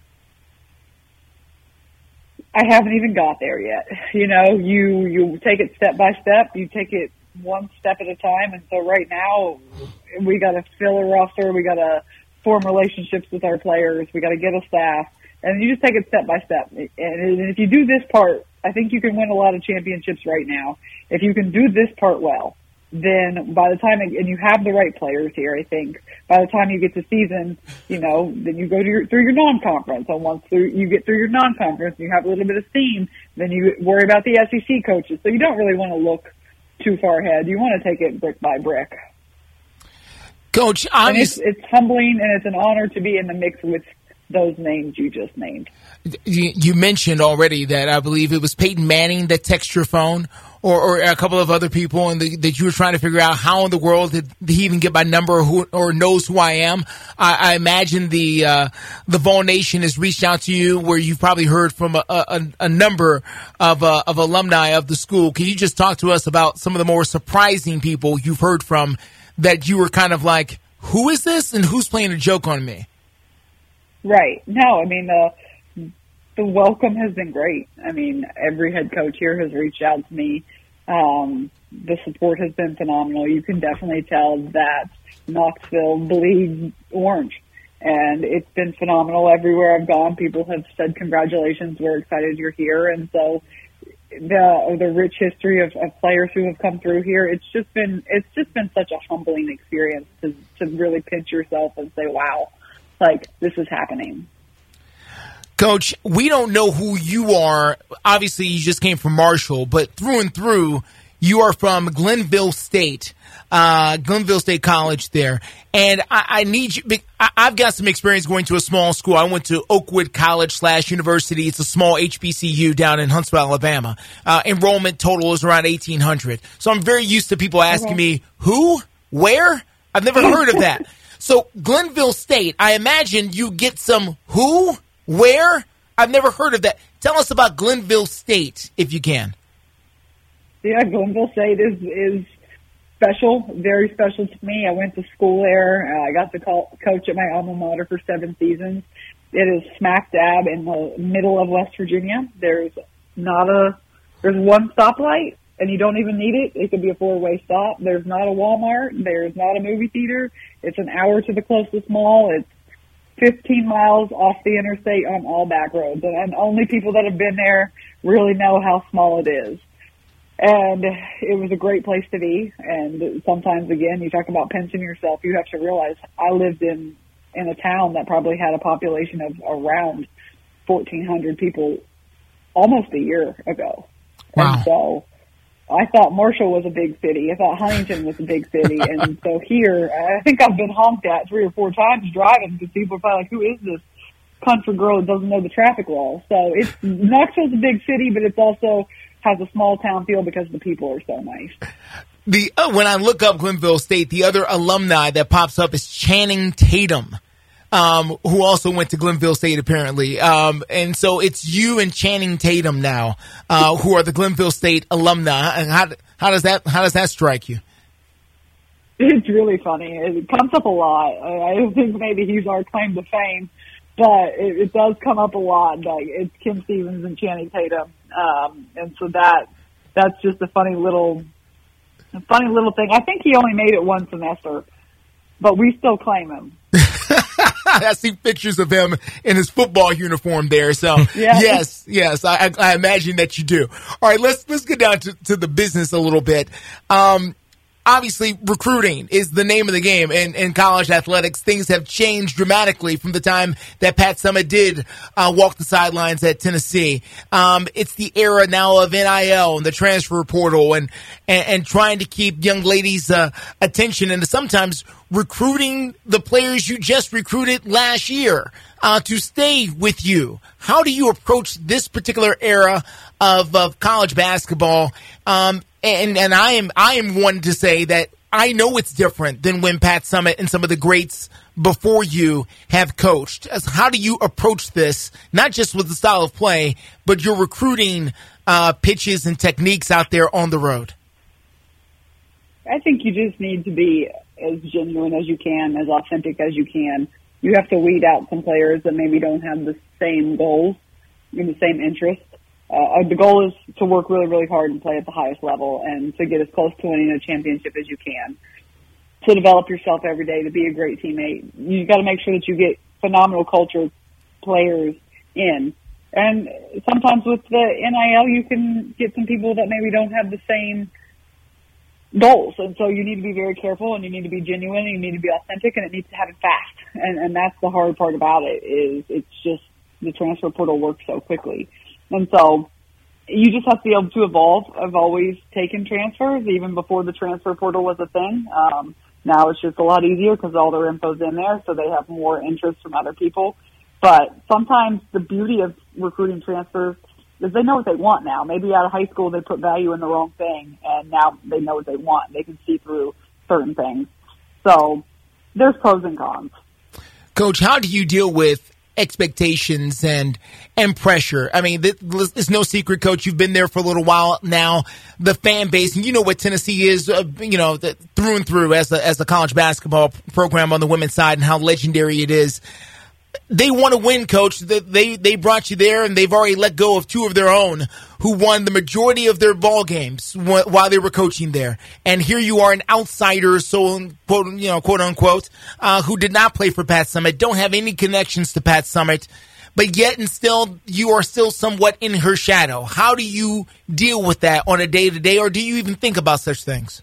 I haven't even got there yet. You take it step by step. You take it one step at a time. And so right now we got to fill a roster. We got to form relationships with our players. We got to get a staff. And you just take it step by step. And if you do this part, I think you can win a lot of championships right now. If you can do this part well, then by the time, and you have the right players here, I think, by the time you get to season, then you go through your non-conference. And once you get through your non-conference, you have a little bit of steam, then you worry about the SEC coaches. So you don't really want to look too far ahead. You want to take it brick by brick. Coach, it's humbling, and it's an honor to be in the mix with those names you just named. You mentioned already that I believe it was Peyton Manning that texted your phone, or a couple of other people, and that you were trying to figure out how in the world did he even get my number or knows who I am. I imagine the Vol Nation has reached out to you, where you've probably heard from a number of alumni of the school. Can you just talk to us about some of the more surprising people you've heard from that you were kind of like, who is this and who's playing a joke on me? Right. No, I mean, the welcome has been great. I mean, every head coach here has reached out to me. The support has been phenomenal. You can definitely tell that Knoxville bleeds orange, and it's been phenomenal everywhere I've gone. People have said, congratulations, we're excited you're here. And so the rich history of players who have come through here, it's just been such a humbling experience to really pinch yourself and say, wow, like, this is happening. Coach, we don't know who you are. Obviously, you just came from Marshall, but through and through, you are from Glenville State College there. And I need you. I've got some experience going to a small school. I went to Oakwood College / University. It's a small HBCU down in Huntsville, Alabama. Enrollment total is around 1,800. So I'm very used to people asking me, who? Where? I've never heard of that. So Glenville State, I imagine you get some who? Where? I've never heard of that. Tell us about Glenville State, if you can. Yeah, Glenville State is special, very special to me. I went to school there. I got to coach at my alma mater for 7 seasons. It is smack dab in the middle of West Virginia. There's one stoplight, and you don't even need it. It could be a 4-way stop. There's not a Walmart. There's not a movie theater. It's an hour to the closest mall. It's 15 miles off the interstate on all back roads. And only people that have been there really know how small it is. And it was a great place to be. And sometimes, again, you talk about pinching yourself. You have to realize I lived in a town that probably had a population of around 1,400 people almost a year ago. Wow. And so I thought Marshall was a big city. I thought Huntington was a big city. And so here, I think I've been honked at 3 or 4 times driving because people are probably like, who is this country girl that doesn't know the traffic laws? So Knoxville's a big city, but it's also has a small town feel because the people are so nice. When I look up Glenville State, the other alumni that pops up is Channing Tatum, who also went to Glenville State apparently. And so it's you and Channing Tatum now, who are the Glenville State alumni. And how does that strike you? It's really funny. It comes up a lot. I think maybe he's our claim to fame, but it does come up a lot. Like, it's Kim Stevens and Channing Tatum. And so that's just a funny little thing. I think he only made it 1 semester, but we still claim him. I see pictures of him in his football uniform there. So yes, I imagine that you do. All right, let's get down to the business a little bit. obviously recruiting is the name of the game in college athletics. Things have changed dramatically from the time that Pat Summitt did walk the sidelines at Tennessee. It's the era now of NIL and the transfer portal and trying to keep young ladies' attention, and sometimes recruiting the players you just recruited last year to stay with you. How do you approach this particular era of college basketball? And I am one to say that I know it's different than when Pat Summitt and some of the greats before you have coached. How do you approach this, not just with the style of play, but your recruiting pitches and techniques out there on the road? I think you just need to be as genuine as you can, as authentic as you can. You have to weed out some players that maybe don't have the same goals and the same interests. The goal is to work really, really hard and play at the highest level and to get as close to winning a championship as you can. To develop yourself every day, to be a great teammate. You got to make sure that you get phenomenal culture players in. And sometimes with the NIL, you can get some people that maybe don't have the same goals. And so you need to be very careful, and you need to be genuine, and you need to be authentic, and it needs to happen fast. And that's the hard part about it, is it's just the transfer portal works so quickly. And so you just have to be able to evolve. I've always taken transfers, even before the transfer portal was a thing. Now it's just a lot easier because all their info's in there, so they have more interest from other people. But sometimes the beauty of recruiting transfers is they know what they want now. Maybe out of high school they put value in the wrong thing, and now they know what they want. They can see through certain things. So there's pros and cons. Coach, how do you deal with expectations and pressure? I mean, it's no secret, Coach. You've been there for a little while now. The fan base, and you know what Tennessee is, through and through as a college basketball program on the women's side, and how legendary it is. They want to win, Coach. They brought you there, and they've already let go of two of their own who won the majority of their ball games while they were coaching there. And here you are, an outsider, so quote unquote, who did not play for Pat Summitt, don't have any connections to Pat Summitt, but yet and still you are still somewhat in her shadow. How do you deal with that on a day-to-day, or do you even think about such things?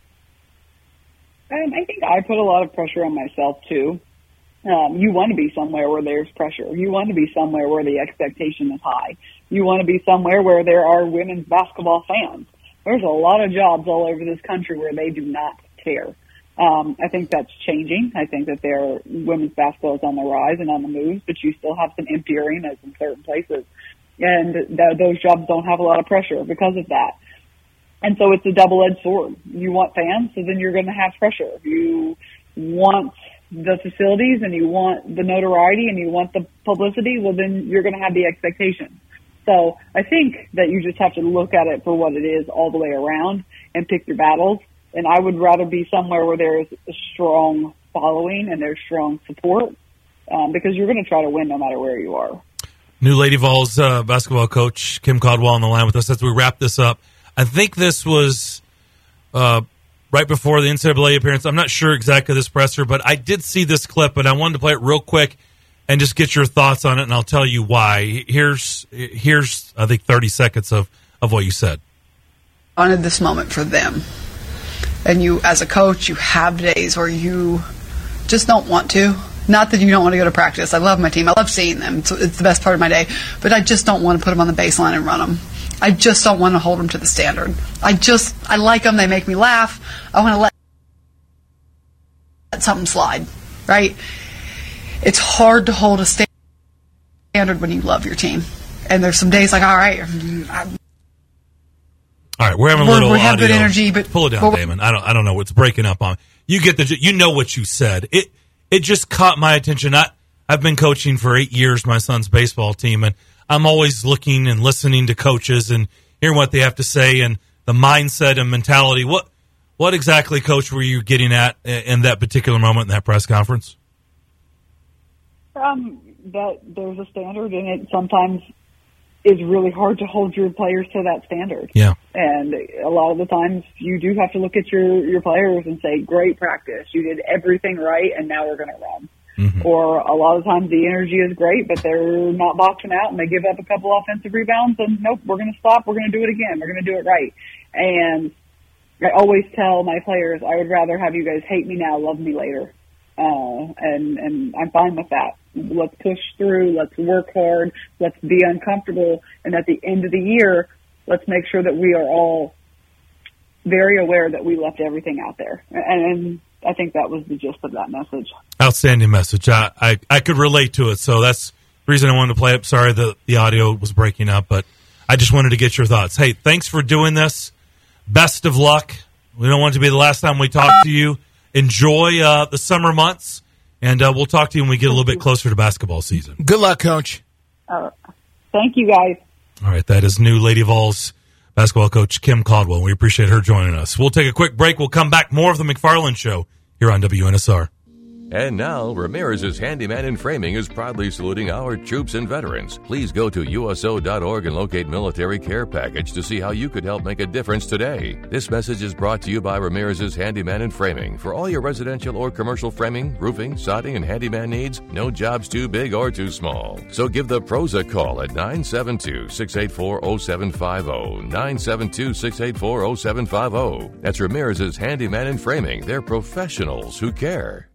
I think I put a lot of pressure on myself too. You want to be somewhere where there's pressure. You want to be somewhere where the expectation is high. You want to be somewhere where there are women's basketball fans. There's a lot of jobs all over this country where they do not care. I think that's changing. I think that women's basketball is on the rise and on the move, but you still have some empty arenas in certain places. And those jobs don't have a lot of pressure because of that. And so it's a double-edged sword. You want fans, so then you're going to have pressure. You want the facilities and you want the notoriety and you want the publicity, well, then you're going to have the expectation. So I think that you just have to look at it for what it is all the way around and pick your battles. And I would rather be somewhere where there's a strong following and there's strong support, because you're going to try to win no matter where you are. New Lady Vols basketball coach Kim Caldwell on the line with us as we wrap this up. I think this was right before the NCAA appearance. I'm not sure exactly this presser, but I did see this clip, and I wanted to play it real quick and just get your thoughts on it, and I'll tell you why. Here's I think 30 seconds of what you said. I wanted this moment for them. And you, as a coach, you have days where you just don't want to. Not that you don't want to go to practice. I love my team. I love seeing them. It's the best part of my day. But I just don't want to put them on the baseline and run them. I just don't want to hold them to the standard. I like them. They make me laugh. I want to let something slide, right? It's hard to hold a standard when you love your team. And there's some days like, all right, we're having a little we have audio. Good energy, but pull it down, Damon. I don't know what's breaking up on. You get you know what you said. It just caught my attention. I've been coaching for 8 years, my son's baseball team, and I'm always looking and listening to coaches and hearing what they have to say and the mindset and mentality. What exactly, Coach, were you getting at in that particular moment in that press conference? That there's a standard, and it sometimes is really hard to hold your players to that standard. Yeah. And a lot of the times you do have to look at your players and say, great practice. You did everything right, and now we're going to run. Mm-hmm. Or a lot of times the energy is great, but they're not boxing out and they give up a couple offensive rebounds and nope, we're going to stop. We're going to do it again. We're going to do it right. And I always tell my players, I would rather have you guys hate me now, love me later. And I'm fine with that. Let's push through. Let's work hard. Let's be uncomfortable. And at the end of the year, let's make sure that we are all very aware that we left everything out there. And I think that was the gist of that message. Outstanding message. I could relate to it. So that's the reason I wanted to play it. Sorry the audio was breaking up, but I just wanted to get your thoughts. Hey, thanks for doing this. Best of luck. We don't want it to be the last time we talk to you. Enjoy the summer months, and we'll talk to you when we get a little bit closer to basketball season. Good luck, Coach. Thank you, guys. All right, that is new Lady Vols basketball coach Kim Caldwell. We appreciate her joining us. We'll take a quick break. We'll come back. More of the McFarland Show here on WNSR. And now, Ramirez's Handyman and Framing is proudly saluting our troops and veterans. Please go to USO.org and locate Military Care Package to see how you could help make a difference today. This message is brought to you by Ramirez's Handyman and Framing. For all your residential or commercial framing, roofing, sodding, and handyman needs, no job's too big or too small. So give the pros a call at 972-684-0750. 972-684-0750. That's Ramirez's Handyman and Framing. They're professionals who care.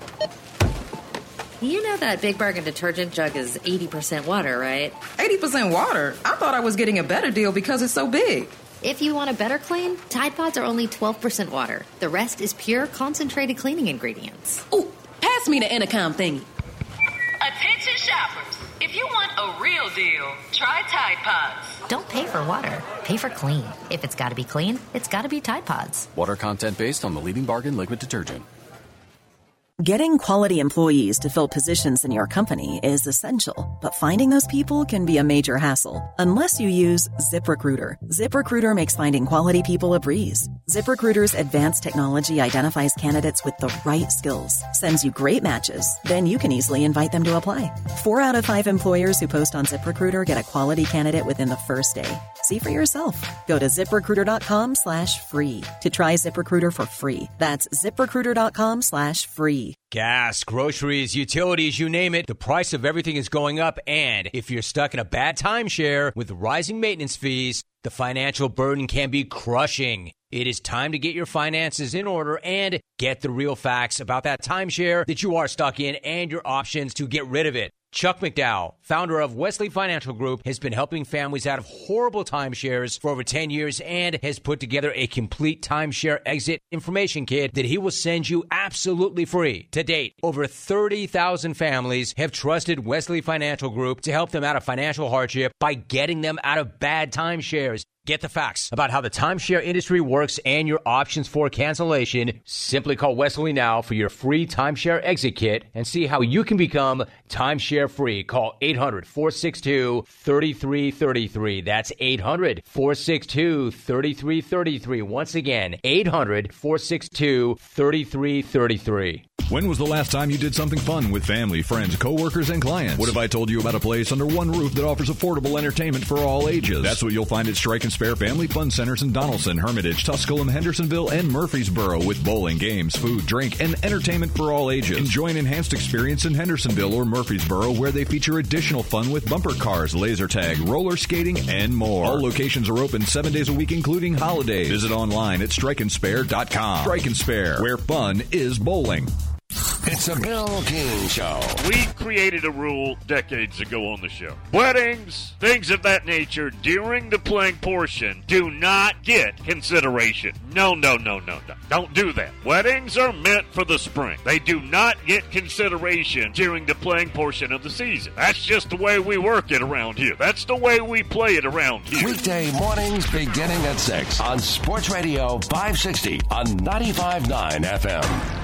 You know that Big Bargain detergent jug is 80% water, right? 80% water? I thought I was getting a better deal because it's so big. If you want a better clean, Tide Pods are only 12% water. The rest is pure, concentrated cleaning ingredients. Ooh, pass me the intercom thingy. Attention shoppers. If you want a real deal, try Tide Pods. Don't pay for water. Pay for clean. If it's got to be clean, it's got to be Tide Pods. Water content based on the leading bargain liquid detergent. Getting quality employees to fill positions in your company is essential, but finding those people can be a major hassle unless you use ZipRecruiter. ZipRecruiter makes finding quality people a breeze. ZipRecruiter's advanced technology identifies candidates with the right skills, sends you great matches, then you can easily invite them to apply. 4 out of 5 employers who post on ZipRecruiter get a quality candidate within the first day. See for yourself. Go to ZipRecruiter.com/free to try ZipRecruiter for free. That's ZipRecruiter.com/free. Gas, groceries, utilities, you name it, the price of everything is going up. And if you're stuck in a bad timeshare with rising maintenance fees, the financial burden can be crushing. It is time to get your finances in order and get the real facts about that timeshare that you are stuck in and your options to get rid of it. Chuck McDowell, founder of Wesley Financial Group, has been helping families out of horrible timeshares for over 10 years and has put together a complete timeshare exit information kit that he will send you absolutely free. To date, over 30,000 families have trusted Wesley Financial Group to help them out of financial hardship by getting them out of bad timeshares. Get the facts about how the timeshare industry works and your options for cancellation. Simply call Wesley now for your free timeshare exit kit and see how you can become timeshare free. Call 800-462-3333. That's 800-462-3333. Once again, 800-462-3333. When was the last time you did something fun with family, friends, coworkers, and clients? What if I told you about a place under one roof that offers affordable entertainment for all ages? That's what you'll find at Strike and Spare Family Fun Centers in Donaldson, Hermitage, Tusculum, Hendersonville, and Murfreesboro with bowling, games, food, drink, and entertainment for all ages. Enjoy an enhanced experience in Hendersonville or Murfreesboro where they feature additional fun with bumper cars, laser tag, roller skating, and more. All locations are open 7 days a week, including holidays. Visit online at strikeandspare.com. Strike and Spare, where fun is bowling. It's a Bill King Show. We created a rule decades ago on the show. Weddings, things of that nature, during the playing portion, do not get consideration. No. Don't do that. Weddings are meant for the spring. They do not get consideration during the playing portion of the season. That's just the way we work it around here. That's the way we play it around here. Weekday mornings beginning at 6 on Sports Radio 560 on 95.9 FM.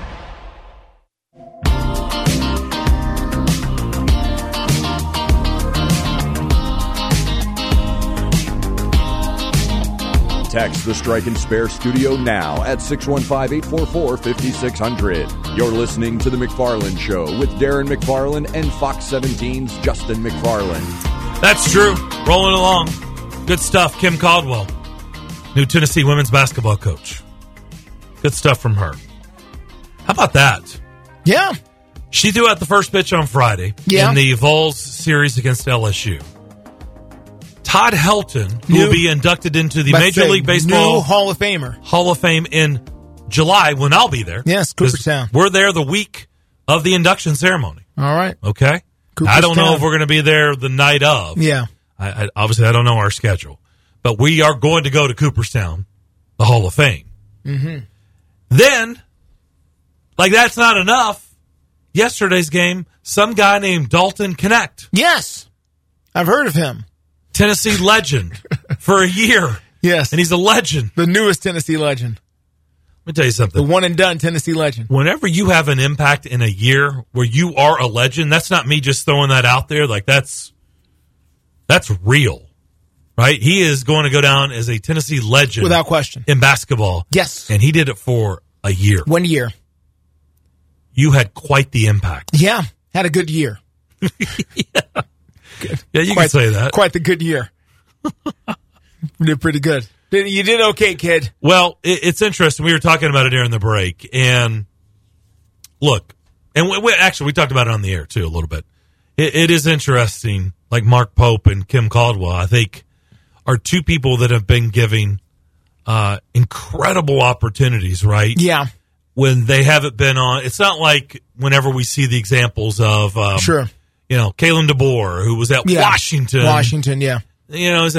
Text the Strike and Spare studio now at 615-844-5600. You're listening to The McFarland Show with Darren McFarland and Fox 17's Justin McFarland. That's true. Rolling along. Good stuff. Kim Caldwell, new Tennessee women's basketball coach. Good stuff from her. How about that? Yeah. She threw out the first pitch on Friday in the Vols series against LSU. Todd Helton, who will be inducted into the Major League Baseball new Hall of Famer. Hall of Fame in July when I'll be there. Yes, Cooperstown. We're there the week of the induction ceremony. All right. Okay? I don't know if we're going to be there the night of. Yeah. I obviously, I don't know our schedule. But we are going to go to Cooperstown, the Hall of Fame. Mm-hmm. Then, like that's not enough, yesterday's game, some guy named Dalton Knecht. Yes. I've heard of him. Tennessee legend for a year. Yes. And he's a legend. The newest Tennessee legend. Let me tell you something. The one and done Tennessee legend. Whenever you have an impact in a year where you are a legend, that's not me just throwing that out there. Like that's real, right? He is going to go down as a Tennessee legend. Without question. In basketball. Yes. And he did it for a year. 1 year. You had quite the impact. Yeah. Had a good year. Yeah, you can say that. Quite the good year. You did pretty good. You did okay, kid. Well, it's interesting. We were talking about it during the break. And look, and we talked about it on the air, too, a little bit. It is interesting. Like Mark Pope and Kim Caldwell, I think, are two people that have been giving incredible opportunities, right? Yeah. When they haven't been on. It's not like whenever we see the examples of, sure. You know, Kalen DeBoer, who was at Washington. Washington, yeah. You know, is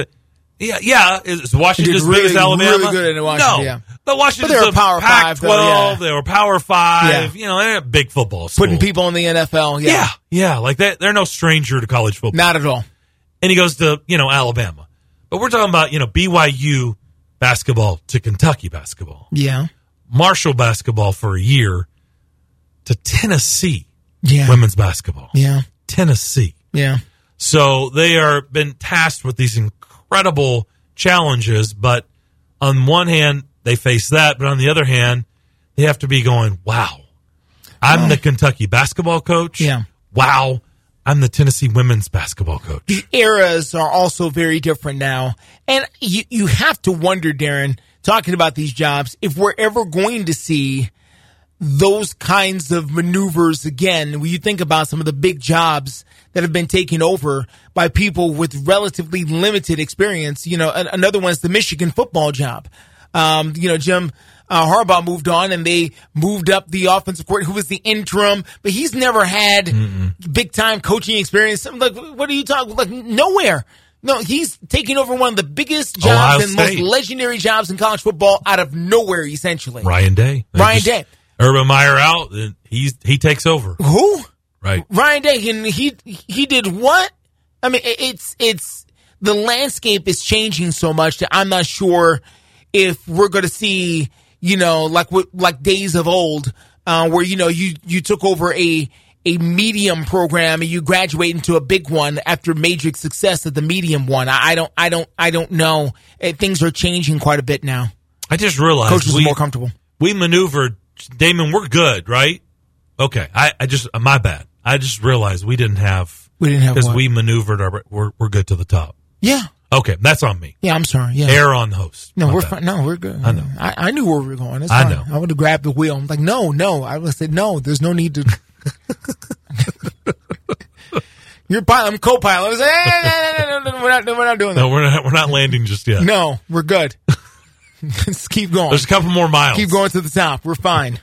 Washington as big as Alabama? Really good in Washington, no. yeah. But Washington's they were Power 5, Pac-12, yeah. they were Power 5. Yeah. You know, they're a big football school. Putting people in the NFL, yeah. Yeah, like they're no stranger to college football. Not at all. And he goes to, Alabama. But we're talking about, BYU basketball to Kentucky basketball. Yeah. Marshall basketball for a year to Tennessee yeah. women's basketball. Yeah. Tennessee. Yeah. So they are been tasked with these incredible challenges, but on one hand, they face that, but on the other hand, they have to be going, wow, I'm the Kentucky basketball coach. Yeah. Wow, I'm the Tennessee women's basketball coach. The eras are also very different now. And you have to wonder, Darren, talking about these jobs, if we're ever going to see those kinds of maneuvers again. When you think about some of the big jobs that have been taken over by people with relatively limited experience, another one's the Michigan football job. Jim Harbaugh moved on and they moved up the offensive coordinator who was the interim, but he's never had big time coaching experience. I'm like, what are you talking? Like nowhere. No, he's taking over one of the biggest jobs and most legendary jobs in college football out of nowhere, essentially. Ryan Day. Day. Urban Meyer out, he takes over. Who? Right. Ryan Day, and he did what? I mean, it's the landscape is changing so much that I'm not sure if we're going to see, like days of old, where you took over a medium program and you graduate into a big one after major success at the medium one. I don't know. Things are changing quite a bit now. I just realized coaches are more comfortable. We maneuvered. Damon, we're good, right? Okay. My bad. I just realized we didn't have because we maneuvered we're good to the top. Yeah. Okay, that's on me. Yeah, I'm sorry. Yeah. Error on host. No, we're fine. No, we're good. I know. I knew where we were going. It's I fine. know. I would have grabbed the wheel. I'm like, no. I would have said, no, there's no need to. You're pilot. I'm co-pilot. I was like, no, we're not doing that. No, we're not landing just yet. No, we're good. Let's keep going. There's a couple more miles. Keep going to the top. We're fine.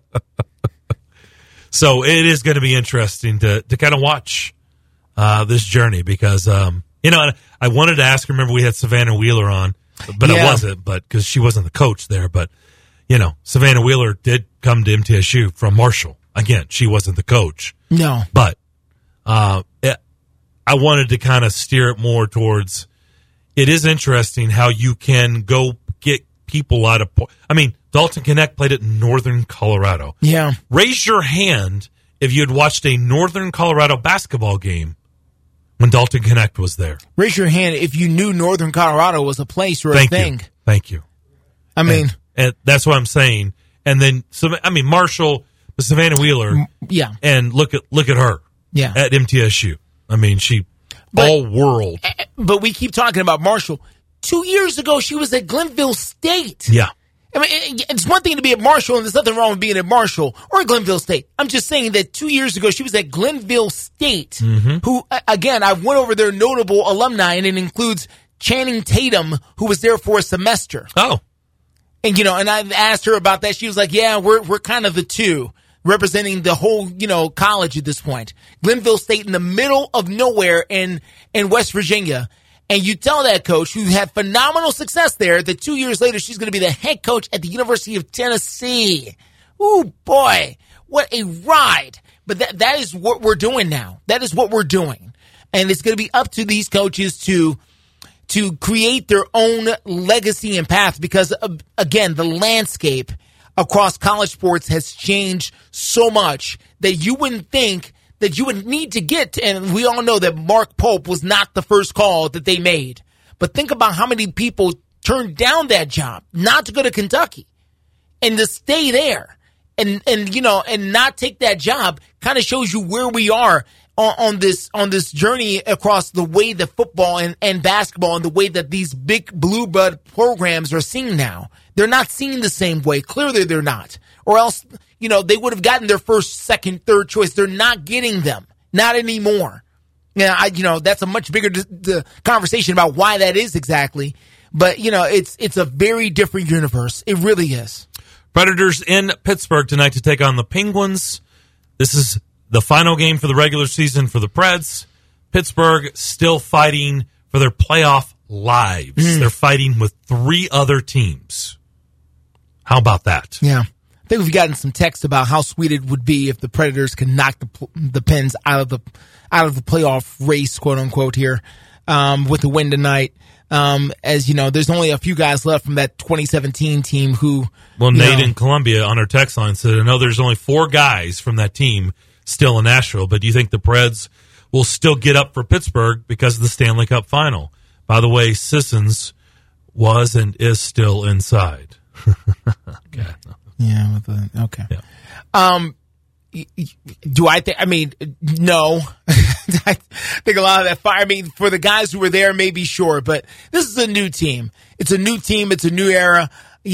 So it is going to be interesting to kind of watch this journey because, I wanted to ask her, remember we had Savannah Wheeler on, but I wasn't, but because she wasn't the coach there. But, Savannah Wheeler did come to MTSU from Marshall. Again, she wasn't the coach. No. But I wanted to kind of steer it more towards it is interesting how you can go get people out of Dalton Knecht played at Northern Colorado. Yeah. Raise your hand if you had watched a Northern Colorado basketball game when Dalton Knecht was there. Raise your hand if you knew Northern Colorado was a place or a thing. Thank you. And that's what I'm saying. And then, Marshall, Savannah Wheeler. Yeah. And look at her. Yeah. At MTSU. All world. But we keep talking about Marshall. 2 years ago, she was at Glenville State. Yeah. It's one thing to be at Marshall, and there's nothing wrong with being at Marshall or Glenville State. I'm just saying that 2 years ago, she was at Glenville State, who, again, I went over their notable alumni, and it includes Channing Tatum, who was there for a semester. Oh. And, and I asked her about that. She was like, yeah, we're kind of the two, representing the whole, college at this point. Glenville State in the middle of nowhere in West Virginia. And you tell that coach, who had phenomenal success there, that 2 years later she's going to be the head coach at the University of Tennessee. Ooh, boy, what a ride. But that is what we're doing now. That is what we're doing. And it's going to be up to these coaches to create their own legacy and path because, again, the landscape across college sports has changed so much that you wouldn't think that you would need to get, and we all know that Mark Pope was not the first call that they made. But think about how many people turned down that job, not to go to Kentucky, and to stay there, and not take that job kind of shows you where we are on this journey across the way that football and basketball and the way that these big blue blood programs are seen now. They're not seen the same way. Clearly they're not. Or else, they would have gotten their first, second, third choice. They're not getting them. Not anymore. That's a much bigger conversation about why that is exactly. But, it's a very different universe. It really is. Predators in Pittsburgh tonight to take on the Penguins. This is the final game for the regular season for the Preds. Pittsburgh still fighting for their playoff lives. They're fighting with 3 other teams. How about that? Yeah. I think we've gotten some text about how sweet it would be if the Predators could knock the Pens out of the playoff race, quote unquote, here with the win tonight. As you know, there's only a few guys left from that 2017 team who. Well, Nate in Columbia on our text line said, I know there's only 4 guys from that team still in Nashville, but do you think the Preds will still get up for Pittsburgh because of the Stanley Cup final? By the way, Sissons was and is still inside. Okay. Yeah. Okay. Yeah. Do I think? I mean, no. I think a lot of that fire. I mean, for the guys who were there, maybe sure, but this is a new team. It's a new team. It's a new era.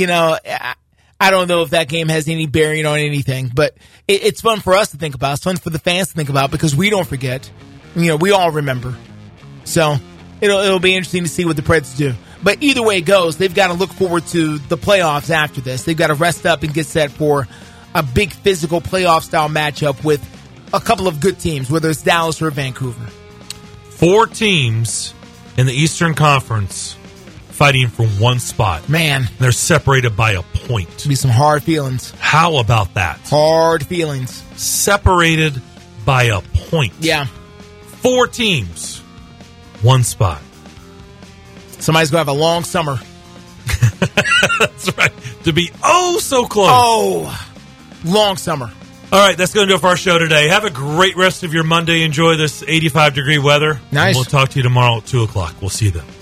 I don't know if that game has any bearing on anything, but it's fun for us to think about. It's fun for the fans to think about because we don't forget. We all remember. So it'll be interesting to see what the Preds do. But either way it goes, they've got to look forward to the playoffs after this. They've got to rest up and get set for a big physical playoff-style matchup with a couple of good teams, whether it's Dallas or Vancouver. 4 teams in the Eastern Conference fighting for one spot. Man. They're separated by a point. Be some hard feelings. How about that? Hard feelings. Separated by a point. Yeah. 4 teams, one spot. Somebody's going to have a long summer. That's right. To be so close. Oh, long summer. All right, that's going to do it for our show today. Have a great rest of your Monday. Enjoy this 85-degree weather. Nice. And we'll talk to you tomorrow at 2 o'clock. We'll see you then.